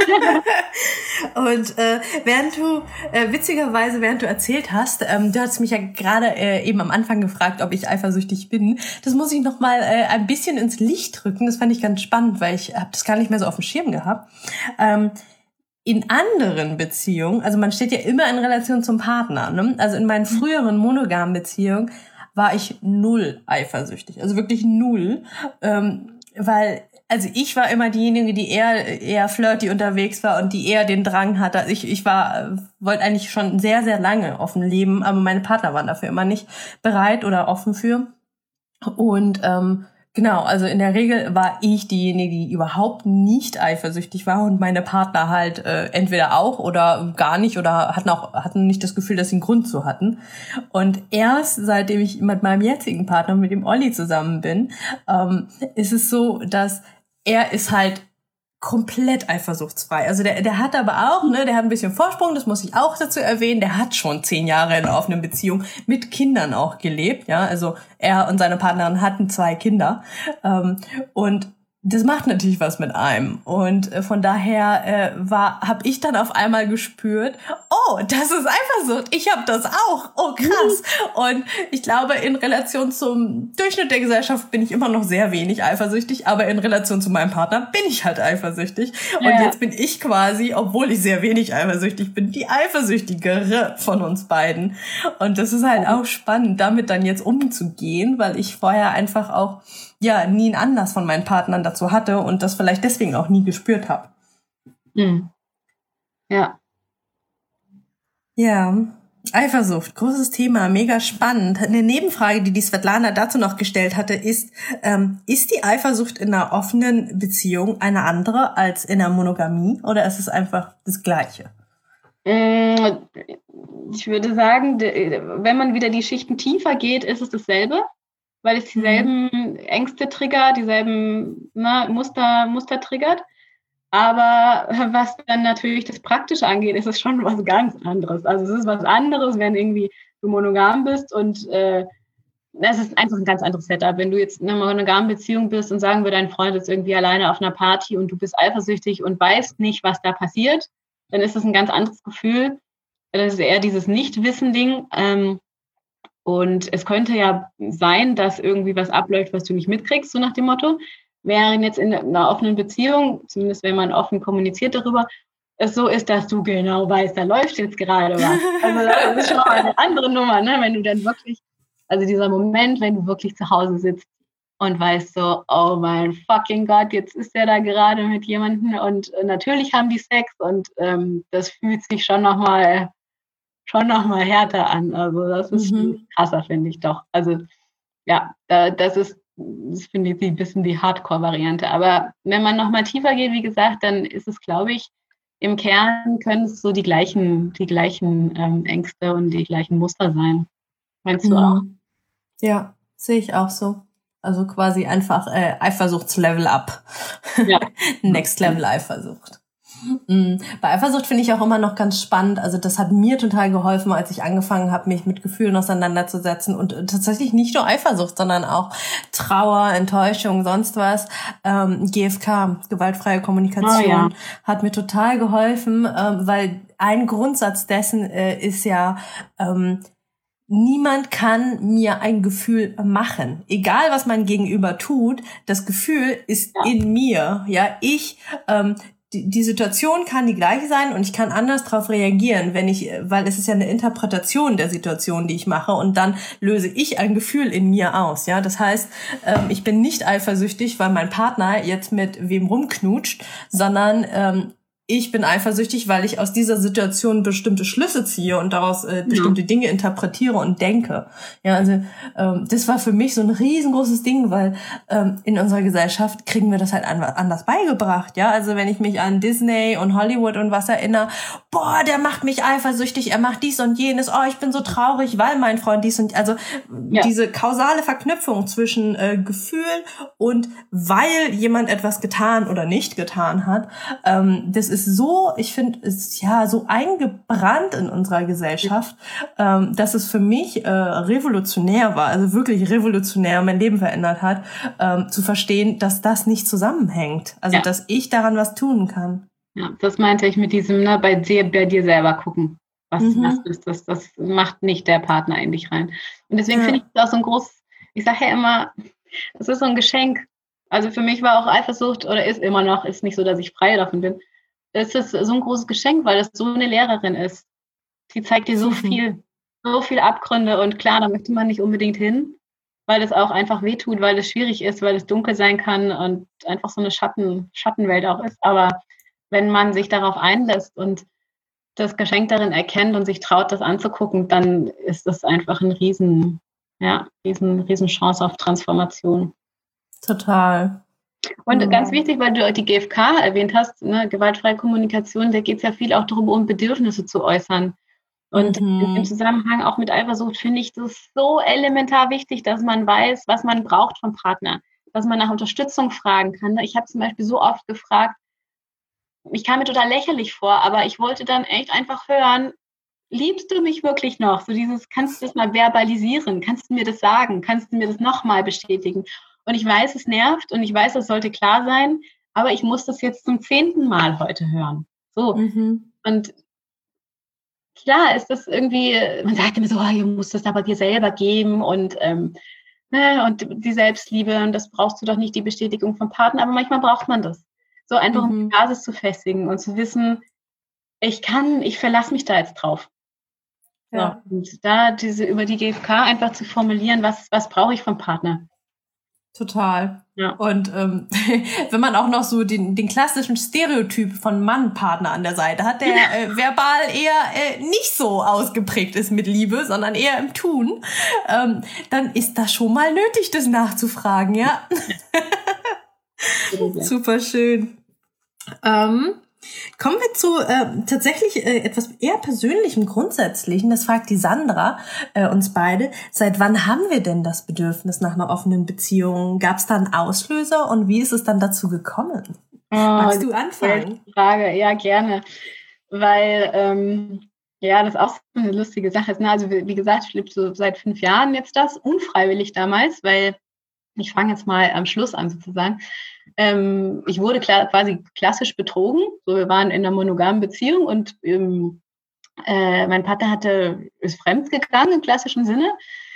Und äh, während du, äh, witzigerweise, während du erzählt hast, ähm, du hast mich ja gerade äh, eben am Anfang gefragt, ob ich eifersüchtig bin. Das muss ich nochmal äh, ein bisschen ins Licht rücken. Das fand ich ganz spannend, weil ich habe das gar nicht mehr so auf dem Schirm gehabt. Ähm, in anderen Beziehungen, also man steht ja immer in Relation zum Partner, ne? Also in meinen früheren monogamen Beziehungen war ich null eifersüchtig, also wirklich null, ähm, weil, also ich war immer diejenige, die eher eher flirty unterwegs war und die eher den Drang hatte. Also ich ich war wollte eigentlich schon sehr sehr lange offen leben, aber meine Partner waren dafür immer nicht bereit oder offen für. Und ähm, genau, also in der Regel war ich diejenige, die überhaupt nicht eifersüchtig war und meine Partner halt äh, entweder auch oder gar nicht oder hatten auch hatten nicht das Gefühl, dass sie einen Grund zu hatten. Und erst seitdem ich mit meinem jetzigen Partner, mit dem Olli zusammen bin, ähm, ist es so, dass er ist halt komplett eifersuchtsfrei. Also der, der hat aber auch, ne, der hat ein bisschen Vorsprung, das muss ich auch dazu erwähnen, der hat schon zehn Jahre in einer offenen Beziehung mit Kindern auch gelebt, ja, also er und seine Partnerin hatten zwei Kinder, ähm, und das macht natürlich was mit einem. Und äh, von daher äh, war, habe ich dann auf einmal gespürt, oh, das ist Eifersucht. Ich habe das auch. Oh, krass. Und ich glaube, in Relation zum Durchschnitt der Gesellschaft bin ich immer noch sehr wenig eifersüchtig, aber in Relation zu meinem Partner bin ich halt eifersüchtig. Und ja. Jetzt bin ich quasi, obwohl ich sehr wenig eifersüchtig bin, die eifersüchtigere von uns beiden. Und das ist halt auch spannend, damit dann jetzt umzugehen, weil ich vorher einfach auch ja nie einen Anlass von meinen Partnern dazu hatte und das vielleicht deswegen auch nie gespürt habe. Mhm. Ja. Ja, Eifersucht, großes Thema, mega spannend. Eine Nebenfrage, die die Svetlana dazu noch gestellt hatte, ist, ähm, ist die Eifersucht in einer offenen Beziehung eine andere als in einer Monogamie oder ist es einfach das Gleiche? Ich würde sagen, wenn man wieder die Schichten tiefer geht, ist es dasselbe. Weil es dieselben mhm. Ängste triggert, dieselben ne, Muster, Muster triggert. Aber was dann natürlich das Praktische angeht, ist es schon was ganz anderes. Also es ist was anderes, wenn irgendwie du monogam bist und äh, das ist einfach ein ganz anderes Setup. Wenn du jetzt in einer monogamen Beziehung bist und sagen wir, dein Freund ist irgendwie alleine auf einer Party und du bist eifersüchtig und weißt nicht, was da passiert, dann ist das ein ganz anderes Gefühl. Das ist eher dieses Nicht-Wissen-Ding. Ähm, Und es könnte ja sein, dass irgendwie was abläuft, was du nicht mitkriegst, so nach dem Motto. Während jetzt in einer offenen Beziehung, zumindest wenn man offen kommuniziert darüber, es so ist, dass du genau weißt, da läuft jetzt gerade was. Also das ist schon mal eine andere Nummer, ne? Wenn du dann wirklich, also dieser Moment, wenn du wirklich zu Hause sitzt und weißt so, oh mein fucking Gott, jetzt ist der da gerade mit jemandem und äh, natürlich haben die Sex und ähm, das fühlt sich schon nochmal schon noch mal härter an. Also das ist mhm. krasser, finde ich doch. Also ja, da, das ist, das finde ich ein bisschen die Hardcore-Variante. Aber wenn man noch mal tiefer geht, wie gesagt, dann ist es, glaube ich, im Kern können es so die gleichen, die gleichen ähm, Ängste und die gleichen Muster sein. Meinst du mhm. auch? Ja, sehe ich auch so. Also quasi einfach äh, Eifersuchtslevel up. Ja. Next Level Eifersucht. Bei Eifersucht finde ich auch immer noch ganz spannend, also das hat mir total geholfen, als ich angefangen habe, mich mit Gefühlen auseinanderzusetzen und tatsächlich nicht nur Eifersucht, sondern auch Trauer, Enttäuschung, sonst was. Ähm, G F K, gewaltfreie Kommunikation, oh, ja. hat mir total geholfen, ähm, weil ein Grundsatz dessen äh, ist ja, ähm, niemand kann mir ein Gefühl machen. Egal, was mein Gegenüber tut, das Gefühl ist ja. in mir. Ja, ich ähm, Die, die Situation kann die gleiche sein und ich kann anders darauf reagieren, wenn ich, weil es ist ja eine Interpretation der Situation, die ich mache und dann löse ich ein Gefühl in mir aus, ja. Das heißt, ähm, ich bin nicht eifersüchtig, weil mein Partner jetzt mit wem rumknutscht, sondern ähm, ich bin eifersüchtig, weil ich aus dieser Situation bestimmte Schlüsse ziehe und daraus äh, bestimmte ja. Dinge interpretiere und denke. Ja, also ähm, das war für mich so ein riesengroßes Ding, weil ähm, in unserer Gesellschaft kriegen wir das halt an, anders beigebracht. Ja, also wenn ich mich an Disney und Hollywood und was erinnere, boah, der macht mich eifersüchtig, er macht dies und jenes, oh, ich bin so traurig, weil mein Freund dies und also ja. diese kausale Verknüpfung zwischen äh, Gefühl und weil jemand etwas getan oder nicht getan hat, ähm, das ist so, ich finde, es ja so eingebrannt in unserer Gesellschaft, ähm, dass es für mich äh, revolutionär war, also wirklich revolutionär, mein Leben verändert hat, ähm, zu verstehen, dass das nicht zusammenhängt. Also, ja. dass ich daran was tun kann. Ja, das meinte ich mit diesem, ne, bei dir, bei dir selber gucken. Was, mhm. was ist das? Das macht nicht der Partner in dich rein. Und deswegen ja. finde ich das auch so ein großes, ich sage ja immer, das ist so ein Geschenk. Also für mich war auch Eifersucht oder ist immer noch, ist nicht so, dass ich frei davon bin. Es ist so ein großes Geschenk, weil es so eine Lehrerin ist. Die zeigt dir so mhm. viel, so viele Abgründe und klar, da möchte man nicht unbedingt hin, weil es auch einfach wehtut, weil es schwierig ist, weil es dunkel sein kann und einfach so eine Schatten, Schattenwelt auch ist. Aber wenn man sich darauf einlässt und das Geschenk darin erkennt und sich traut, das anzugucken, dann ist das einfach ein riesen, ja, riesen, riesen Chance auf Transformation. Total. Und ganz wichtig, weil du die G F K erwähnt hast, ne, gewaltfreie Kommunikation, da geht es ja viel auch darum, um Bedürfnisse zu äußern. Und mhm. im Zusammenhang auch mit Eifersucht finde ich das so elementar wichtig, dass man weiß, was man braucht vom Partner, dass man nach Unterstützung fragen kann. Ich habe zum Beispiel so oft gefragt, ich kam mir total lächerlich vor, aber ich wollte dann echt einfach hören, liebst du mich wirklich noch? So dieses, kannst du das mal verbalisieren? Kannst du mir das sagen? Kannst du mir das nochmal bestätigen? Und ich weiß, es nervt und ich weiß, es sollte klar sein, aber ich muss das jetzt zum zehnten Mal heute hören. So. Mhm. Und klar ist das irgendwie, man sagt immer so, oh, du musst das aber dir selber geben und, ähm, ne, und die Selbstliebe und das brauchst du doch nicht, die Bestätigung vom Partner, aber manchmal braucht man das. So einfach, um mhm. die Basis zu festigen und zu wissen, ich kann, ich verlasse mich da jetzt drauf. Ja. So, und da diese über die G F K einfach zu formulieren, was, was brauche ich vom Partner? Total. Ja. Und ähm, wenn man auch noch so den, den klassischen Stereotyp von Mann-Partner an der Seite hat, der äh, verbal eher äh, nicht so ausgeprägt ist mit Liebe, sondern eher im Tun, ähm, dann ist das schon mal nötig, das nachzufragen, ja. Super schön. Ähm, Kommen wir zu äh, tatsächlich äh, etwas eher Persönlichem, Grundsätzlichen. Das fragt die Sandra äh, uns beide. Seit wann haben wir denn das Bedürfnis nach einer offenen Beziehung? Gab es da einen Auslöser und wie ist es dann dazu gekommen? Oh, magst du anfangen? Frage, ja, gerne. Weil, ähm, ja, das auch so eine lustige Sache ist. Ne? Also wie gesagt, ich lebe so seit fünf Jahren jetzt das, unfreiwillig damals, weil ich fange jetzt mal am Schluss an sozusagen. Ähm, ich wurde klar, quasi klassisch betrogen. So, wir waren in einer monogamen Beziehung und ähm, äh, mein Partner hatte, ist fremdgegangen im klassischen Sinne.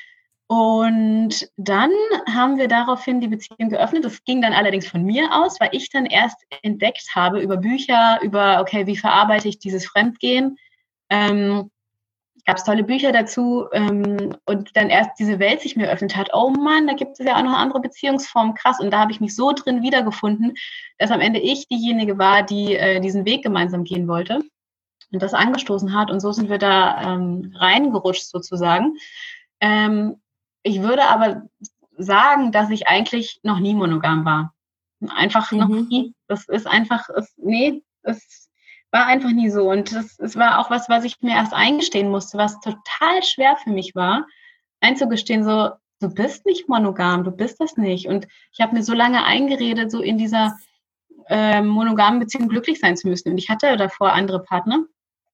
Und dann haben wir daraufhin die Beziehung geöffnet. Das ging dann allerdings von mir aus, weil ich dann erst entdeckt habe über Bücher, über, okay, wie verarbeite ich dieses Fremdgehen? Ähm, gab es tolle Bücher dazu ähm, und dann erst diese Welt sich mir eröffnet hat, oh Mann, da gibt es ja auch noch andere Beziehungsformen, krass. Und da habe ich mich so drin wiedergefunden, dass am Ende ich diejenige war, die äh, diesen Weg gemeinsam gehen wollte und das angestoßen hat. Und so sind wir da ähm, reingerutscht sozusagen. Ähm, ich würde aber sagen, dass ich eigentlich noch nie monogam war. Einfach mhm. noch nie. Das ist einfach, es, nee, es war einfach nie so. Und das, das war auch was, was ich mir erst eingestehen musste, was total schwer für mich war, einzugestehen, so, du bist nicht monogam, du bist das nicht. Und ich habe mir so lange eingeredet, so in dieser äh, monogamen Beziehung glücklich sein zu müssen. Und ich hatte davor andere Partner.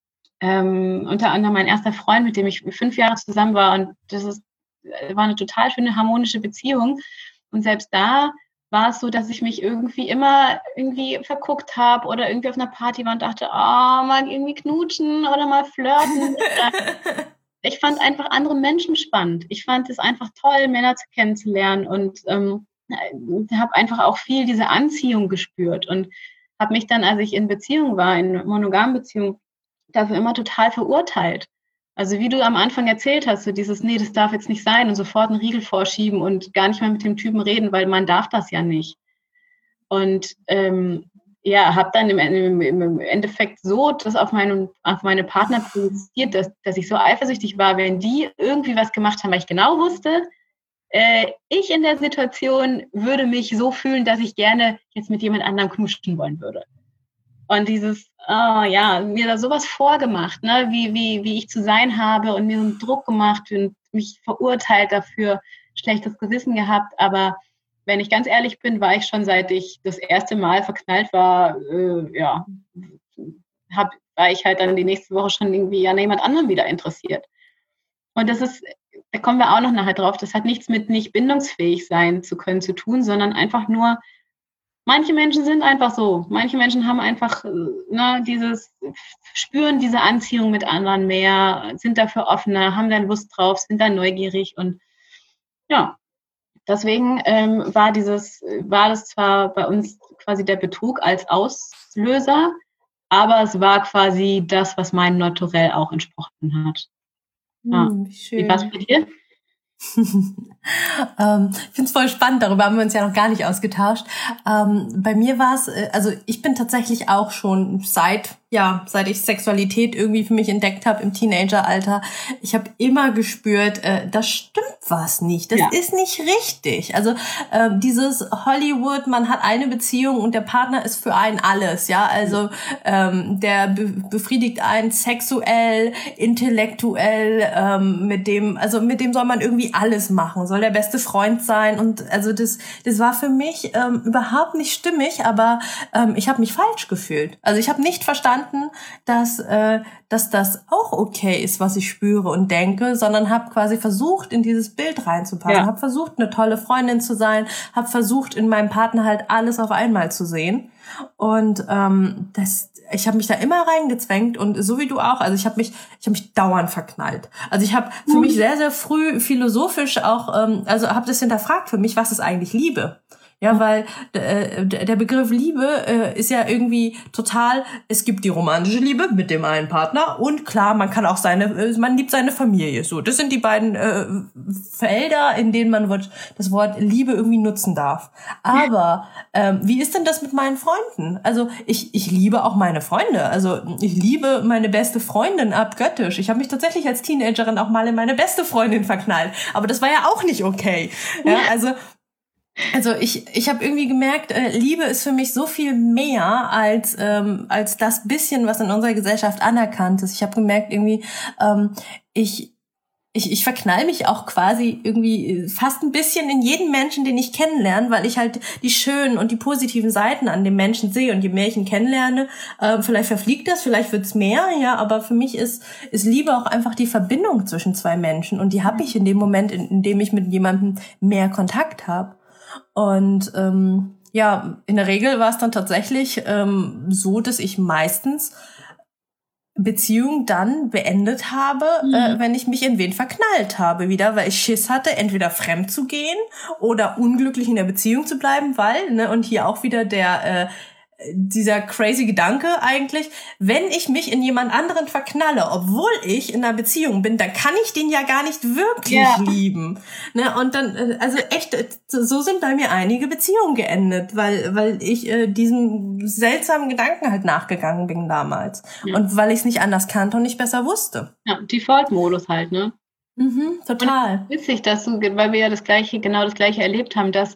Ähm, unter anderem mein erster Freund, mit dem ich fünf Jahre zusammen war. Und das ist, war eine total schöne, harmonische Beziehung. Und selbst da war es so, dass ich mich irgendwie immer irgendwie verguckt habe oder irgendwie auf einer Party war und dachte, oh, mal irgendwie knutschen oder mal flirten. Ich fand einfach andere Menschen spannend. Ich fand es einfach toll, Männer zu kennenzulernen und ähm, habe einfach auch viel diese Anziehung gespürt und habe mich dann, als ich in Beziehung war, in monogamen Beziehung, dafür immer total verurteilt. Also wie du am Anfang erzählt hast, so dieses, nee, das darf jetzt nicht sein und sofort einen Riegel vorschieben und gar nicht mehr mit dem Typen reden, weil man darf das ja nicht. Und ähm, ja, habe dann im, im, im Endeffekt so das auf, meinen, auf meine Partner projiziert, dass, dass ich so eifersüchtig war, wenn die irgendwie was gemacht haben, weil ich genau wusste, äh, ich in der Situation würde mich so fühlen, dass ich gerne jetzt mit jemand anderem knutschen wollen würde. Und dieses, oh ja, mir da sowas vorgemacht, ne, wie, wie, wie ich zu sein habe und mir so einen Druck gemacht und mich verurteilt dafür, schlechtes Gewissen gehabt. Aber wenn ich ganz ehrlich bin, war ich schon, seit ich das erste Mal verknallt war, äh, ja, hab, war ich halt dann die nächste Woche schon irgendwie an jemand anderem wieder interessiert. Und das ist, da kommen wir auch noch nachher drauf, das hat nichts mit nicht bindungsfähig sein zu können zu tun, sondern einfach nur, manche Menschen sind einfach so. Manche Menschen haben einfach, ne, dieses, spüren diese Anziehung mit anderen mehr, sind dafür offener, haben da Lust drauf, sind da neugierig und ja, deswegen ähm, war dieses, war das zwar bei uns quasi der Betrug als Auslöser, aber es war quasi das, was meinem Naturell auch entsprochen hat. Ja. Hm, schön. Wie war es bei dir? ähm, ich finde es voll spannend, darüber haben wir uns ja noch gar nicht ausgetauscht. Ähm, bei mir war es, äh, also ich bin tatsächlich auch schon seit, ja, seit ich Sexualität irgendwie für mich entdeckt habe im Teenageralter, ich habe immer gespürt, äh, das stimmt was nicht, das ja. ist nicht richtig. Also äh, dieses Hollywood, man hat eine Beziehung und der Partner ist für einen alles, ja, also ähm, der be- befriedigt einen sexuell, intellektuell, ähm, mit dem, also mit dem soll man irgendwie alles machen. soll der beste Freund sein. Und also das, das war für mich ähm, überhaupt nicht stimmig, aber ähm, ich habe mich falsch gefühlt. Also ich habe nicht verstanden, dass äh, dass das auch okay ist, was ich spüre und denke, sondern habe quasi versucht, in dieses Bild reinzupassen. Ja. Habe versucht, eine tolle Freundin zu sein, habe versucht, in meinem Partner halt alles auf einmal zu sehen. Und ähm, das, ich habe mich da immer reingezwängt und so wie du auch, also ich habe mich, ich habe mich dauernd verknallt. Also ich habe für mhm. mich sehr, sehr früh philosophisch auch, ähm, also habe das hinterfragt für mich, was ist eigentlich Liebe? Ja, weil äh, der Begriff Liebe äh, ist ja irgendwie total, es gibt die romantische Liebe mit dem einen Partner und klar, man kann auch seine, äh, man liebt seine Familie. So, das sind die beiden äh, Felder, in denen man das Wort Liebe irgendwie nutzen darf. Aber ähm, wie ist denn das mit meinen Freunden? Also ich ich liebe auch meine Freunde. Also ich liebe meine beste Freundin abgöttisch. Ich habe mich tatsächlich als Teenagerin auch mal in meine beste Freundin verknallt. Aber das war ja auch nicht okay. Ja, also Also ich ich habe irgendwie gemerkt, äh, Liebe ist für mich so viel mehr als ähm, als das bisschen, was in unserer Gesellschaft anerkannt ist. Ich habe gemerkt, irgendwie ähm, ich ich ich verknall mich auch quasi irgendwie fast ein bisschen in jeden Menschen, den ich kennenlerne, weil ich halt die schönen und die positiven Seiten an dem Menschen sehe und je mehr ich ihn kennenlerne, äh, vielleicht verfliegt das, vielleicht wird's mehr, ja, aber für mich ist ist Liebe auch einfach die Verbindung zwischen zwei Menschen und die habe ich in dem Moment, in, in dem ich mit jemandem mehr Kontakt habe. Und ähm, ja, in der Regel war es dann tatsächlich ähm, so, dass ich meistens Beziehung dann beendet habe, mhm. äh, wenn ich mich in wen verknallt habe wieder, weil ich Schiss hatte, entweder fremd zu gehen oder unglücklich in der Beziehung zu bleiben, weil, ne, und hier auch wieder der äh, dieser crazy Gedanke eigentlich, wenn ich mich in jemand anderen verknalle, obwohl ich in einer Beziehung bin, dann kann ich den ja gar nicht wirklich ja. lieben. Ne? Und dann, also echt, so sind bei mir einige Beziehungen geendet, weil weil ich äh, diesem seltsamen Gedanken halt nachgegangen bin damals. Ja. Und weil ich es nicht anders kannte und nicht besser wusste. Ja, Default-Modus halt, ne? Mhm, total. Witzig, dass du, weil wir ja das gleiche, genau das gleiche erlebt haben, dass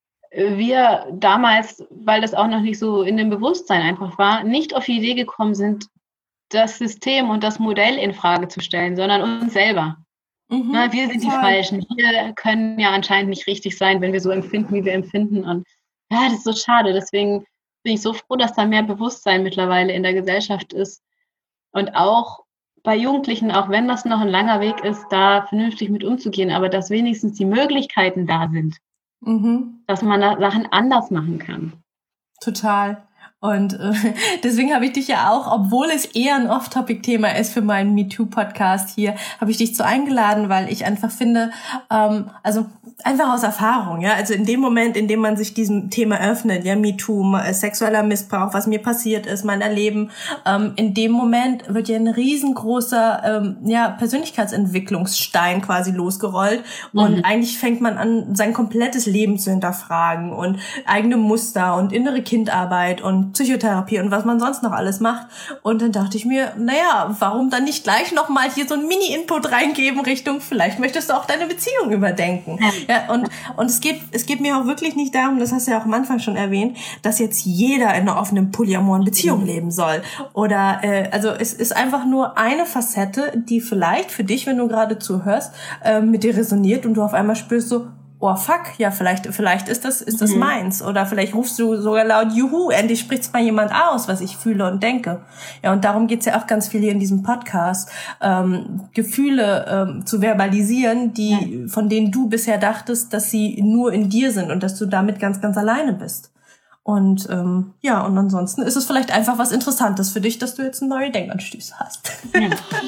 wir damals, weil das auch noch nicht so in dem Bewusstsein einfach war, nicht auf die Idee gekommen sind, das System und das Modell in Frage zu stellen, sondern uns selber. Mhm, Na, wir sind total. Die Falschen. Wir können ja anscheinend nicht richtig sein, wenn wir so empfinden, wie wir empfinden. Und ja, das ist so schade. Deswegen bin ich so froh, dass da mehr Bewusstsein mittlerweile in der Gesellschaft ist. Und auch bei Jugendlichen, auch wenn das noch ein langer Weg ist, da vernünftig mit umzugehen, aber dass wenigstens die Möglichkeiten da sind. Mhm. Dass man da Sachen anders machen kann. Total. Und äh, deswegen habe ich dich ja auch, obwohl es eher ein Off-Topic-Thema ist für meinen MeToo-Podcast hier, habe ich dich so eingeladen, weil ich einfach finde, ähm, also einfach aus Erfahrung, ja, also in dem Moment, in dem man sich diesem Thema öffnet, ja, MeToo, sexueller Missbrauch, was mir passiert ist, mein Erleben, ähm, in dem Moment wird ja ein riesengroßer, ähm, ja, Persönlichkeitsentwicklungsstein quasi losgerollt und mhm. eigentlich fängt man an, sein komplettes Leben zu hinterfragen und eigene Muster und innere Kindarbeit und Psychotherapie und was man sonst noch alles macht. Und dann dachte ich mir, naja, warum dann nicht gleich nochmal hier so ein Mini-Input reingeben Richtung, vielleicht möchtest du auch deine Beziehung überdenken. Ja, und und es geht es geht mir auch wirklich nicht darum, das hast du ja auch am Anfang schon erwähnt, dass jetzt jeder in einer offenen polyamoren Beziehung mhm. leben soll. Oder, äh, also es ist einfach nur eine Facette, die vielleicht für dich, wenn du gerade zuhörst, äh, mit dir resoniert und du auf einmal spürst so, oh fuck, ja, vielleicht, vielleicht ist das, ist das mhm. meins. Oder vielleicht rufst du sogar laut, juhu, endlich spricht's mal jemand aus, was ich fühle und denke. Ja, und darum geht's ja auch ganz viel hier in diesem Podcast, ähm, Gefühle ähm, zu verbalisieren, die, ja. von denen du bisher dachtest, dass sie nur in dir sind und dass du damit ganz, ganz alleine bist. Und ähm, ja, und ansonsten ist es vielleicht einfach was Interessantes für dich, dass du jetzt neue Denkanstöße hast. Ja.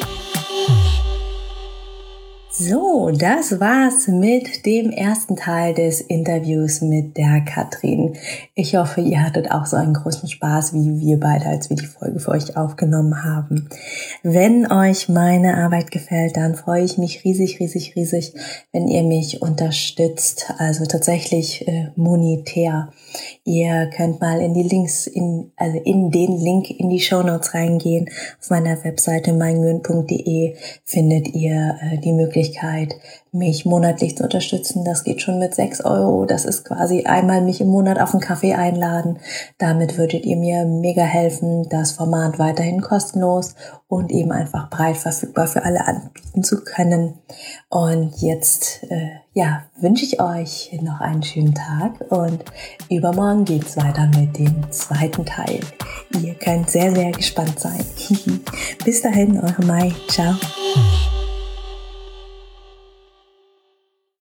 So, das war's mit dem ersten Teil des Interviews mit der Katrin. Ich hoffe, ihr hattet auch so einen großen Spaß wie wir beide, als wir die Folge für euch aufgenommen haben. Wenn euch meine Arbeit gefällt, dann freue ich mich riesig, riesig, riesig, wenn ihr mich unterstützt, also tatsächlich äh, monetär. Ihr könnt mal in die Links, in, also in den Link in die Shownotes reingehen. Auf meiner Webseite mein nguyen punkt de findet ihr äh, die Möglichkeit, Möglichkeit, mich monatlich zu unterstützen. Das geht schon mit sechs Euro. Das ist quasi einmal mich im Monat auf einen Kaffee einladen. Damit würdet ihr mir mega helfen, das Format weiterhin kostenlos und eben einfach breit verfügbar für alle anbieten zu können. Und jetzt äh, ja, wünsche ich euch noch einen schönen Tag und übermorgen geht's weiter mit dem zweiten Teil. Ihr könnt sehr, sehr gespannt sein. Bis dahin, eure Mai. Ciao.